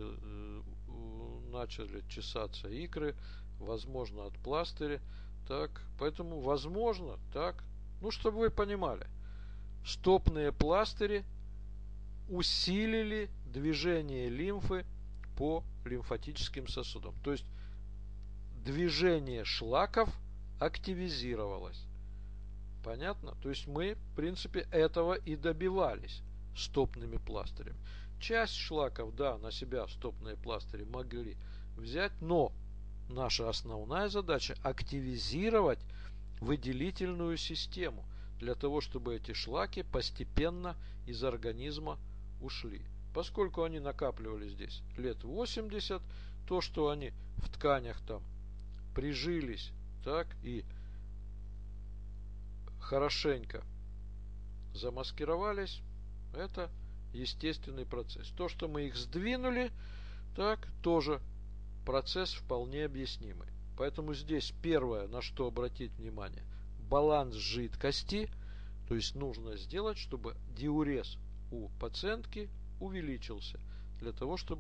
начали чесаться икры, возможно, от пластыря. Так, поэтому возможно, так, ну, чтобы вы понимали, стопные пластыри усилили движение лимфы по лимфатическим сосудам. То есть движение шлаков активизировалось. Понятно? То есть мы, в принципе, этого и добивались стопными пластырями. Часть шлаков, да, на себя стопные пластыри могли взять, но наша основная задача активизировать выделительную систему для того, чтобы эти шлаки постепенно из организма ушли. Поскольку они накапливались здесь лет 80, то, что они в тканях там прижились, так, и хорошенько замаскировались, это естественный процесс. То, что мы их сдвинули, так, тоже процесс вполне объяснимый. Поэтому здесь первое, на что обратить внимание, баланс жидкости, то есть нужно сделать, чтобы диурез у пациентки увеличился, для того, чтобы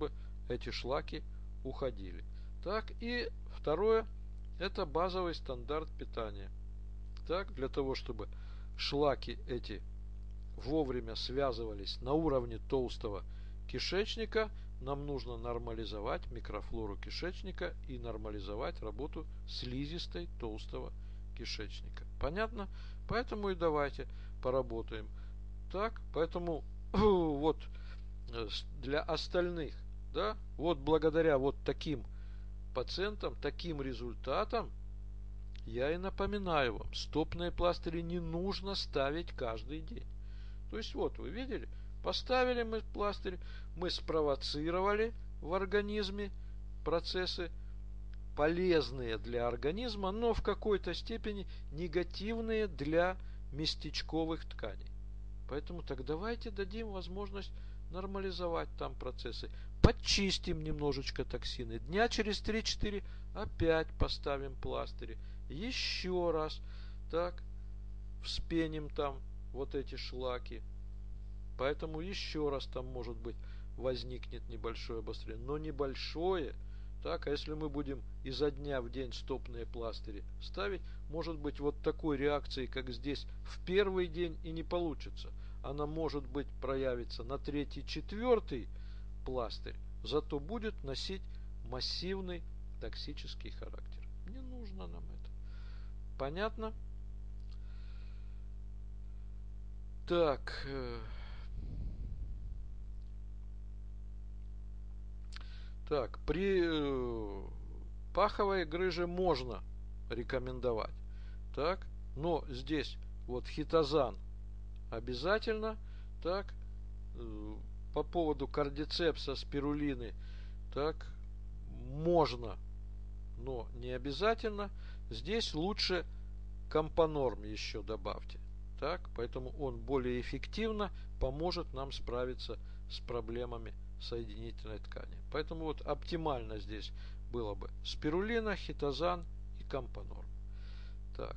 эти шлаки уходили. Так, и второе, это базовый стандарт питания. Так, для того, чтобы шлаки эти вовремя связывались на уровне толстого кишечника, нам нужно нормализовать микрофлору кишечника и нормализовать работу слизистой толстого кишечника. Понятно? Поэтому и давайте поработаем. Так, поэтому вот для остальных, да, вот благодаря вот таким пациентам, таким результатам, я и напоминаю вам, стопные пластыри не нужно ставить каждый день. То есть вот вы видели, поставили мы пластырь, мы спровоцировали в организме процессы полезные для организма, но в какой-то степени негативные для местечковых тканей. Поэтому так давайте дадим возможность нормализовать там процессы. Подчистим немножечко токсины. Дня через 3-4 опять поставим пластыри. Еще раз. Так. Вспеним там вот эти шлаки. Поэтому еще раз там может быть возникнет небольшое обострение. Но небольшое. Так, а если мы будем изо дня в день стопные пластыри ставить, может быть вот такой реакции, как здесь, в первый день и не получится. Она может быть проявится на 3-4 пластырь, зато будет носить массивный токсический характер. Не нужно нам это. Понятно? Так. Так, при паховой грыже можно рекомендовать. Так, но здесь вот хитозан обязательно. Так, по поводу кардицепса, спирулины, так, можно, но не обязательно. Здесь лучше компонорм еще добавьте. Так, поэтому он более эффективно поможет нам справиться с проблемами соединительной ткани. Поэтому вот оптимально здесь было бы спирулина, хитозан и компонорм. Так.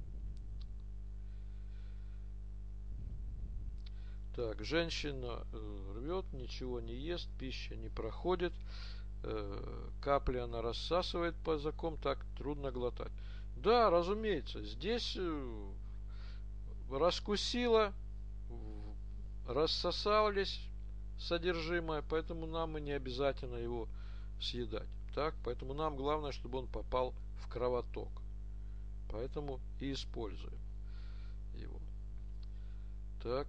Так, женщина рвет, ничего не ест, пища не проходит, капли она рассасывает по языкам, так трудно глотать. Да, разумеется, здесь раскусила, рассосались содержимое, поэтому нам и не обязательно его съедать. Так, поэтому нам главное, чтобы он попал в кровоток. Поэтому и используем его. Так.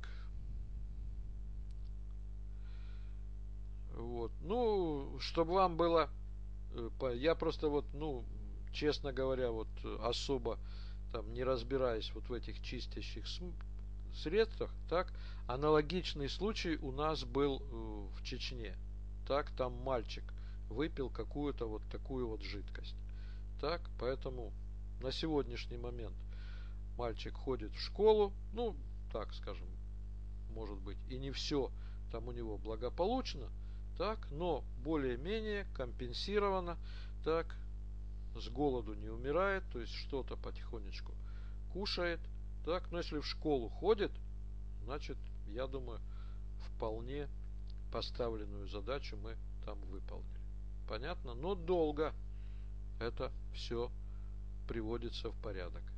Вот. Ну, чтобы вам было, я просто вот, ну, честно говоря, вот особо там не разбираюсь вот в этих чистящих средствах, так, аналогичный случай у нас был в Чечне. Так, там мальчик выпил какую-то вот такую вот жидкость. Так, поэтому на сегодняшний момент мальчик ходит в школу, ну, так скажем, может быть, и не все там у него благополучно, так, но более-менее компенсировано, так, с голоду не умирает, то есть что-то потихонечку кушает, так, но если в школу ходит, значит, я думаю, вполне поставленную задачу мы там выполнили. Понятно? Но долго это все приводится в порядок.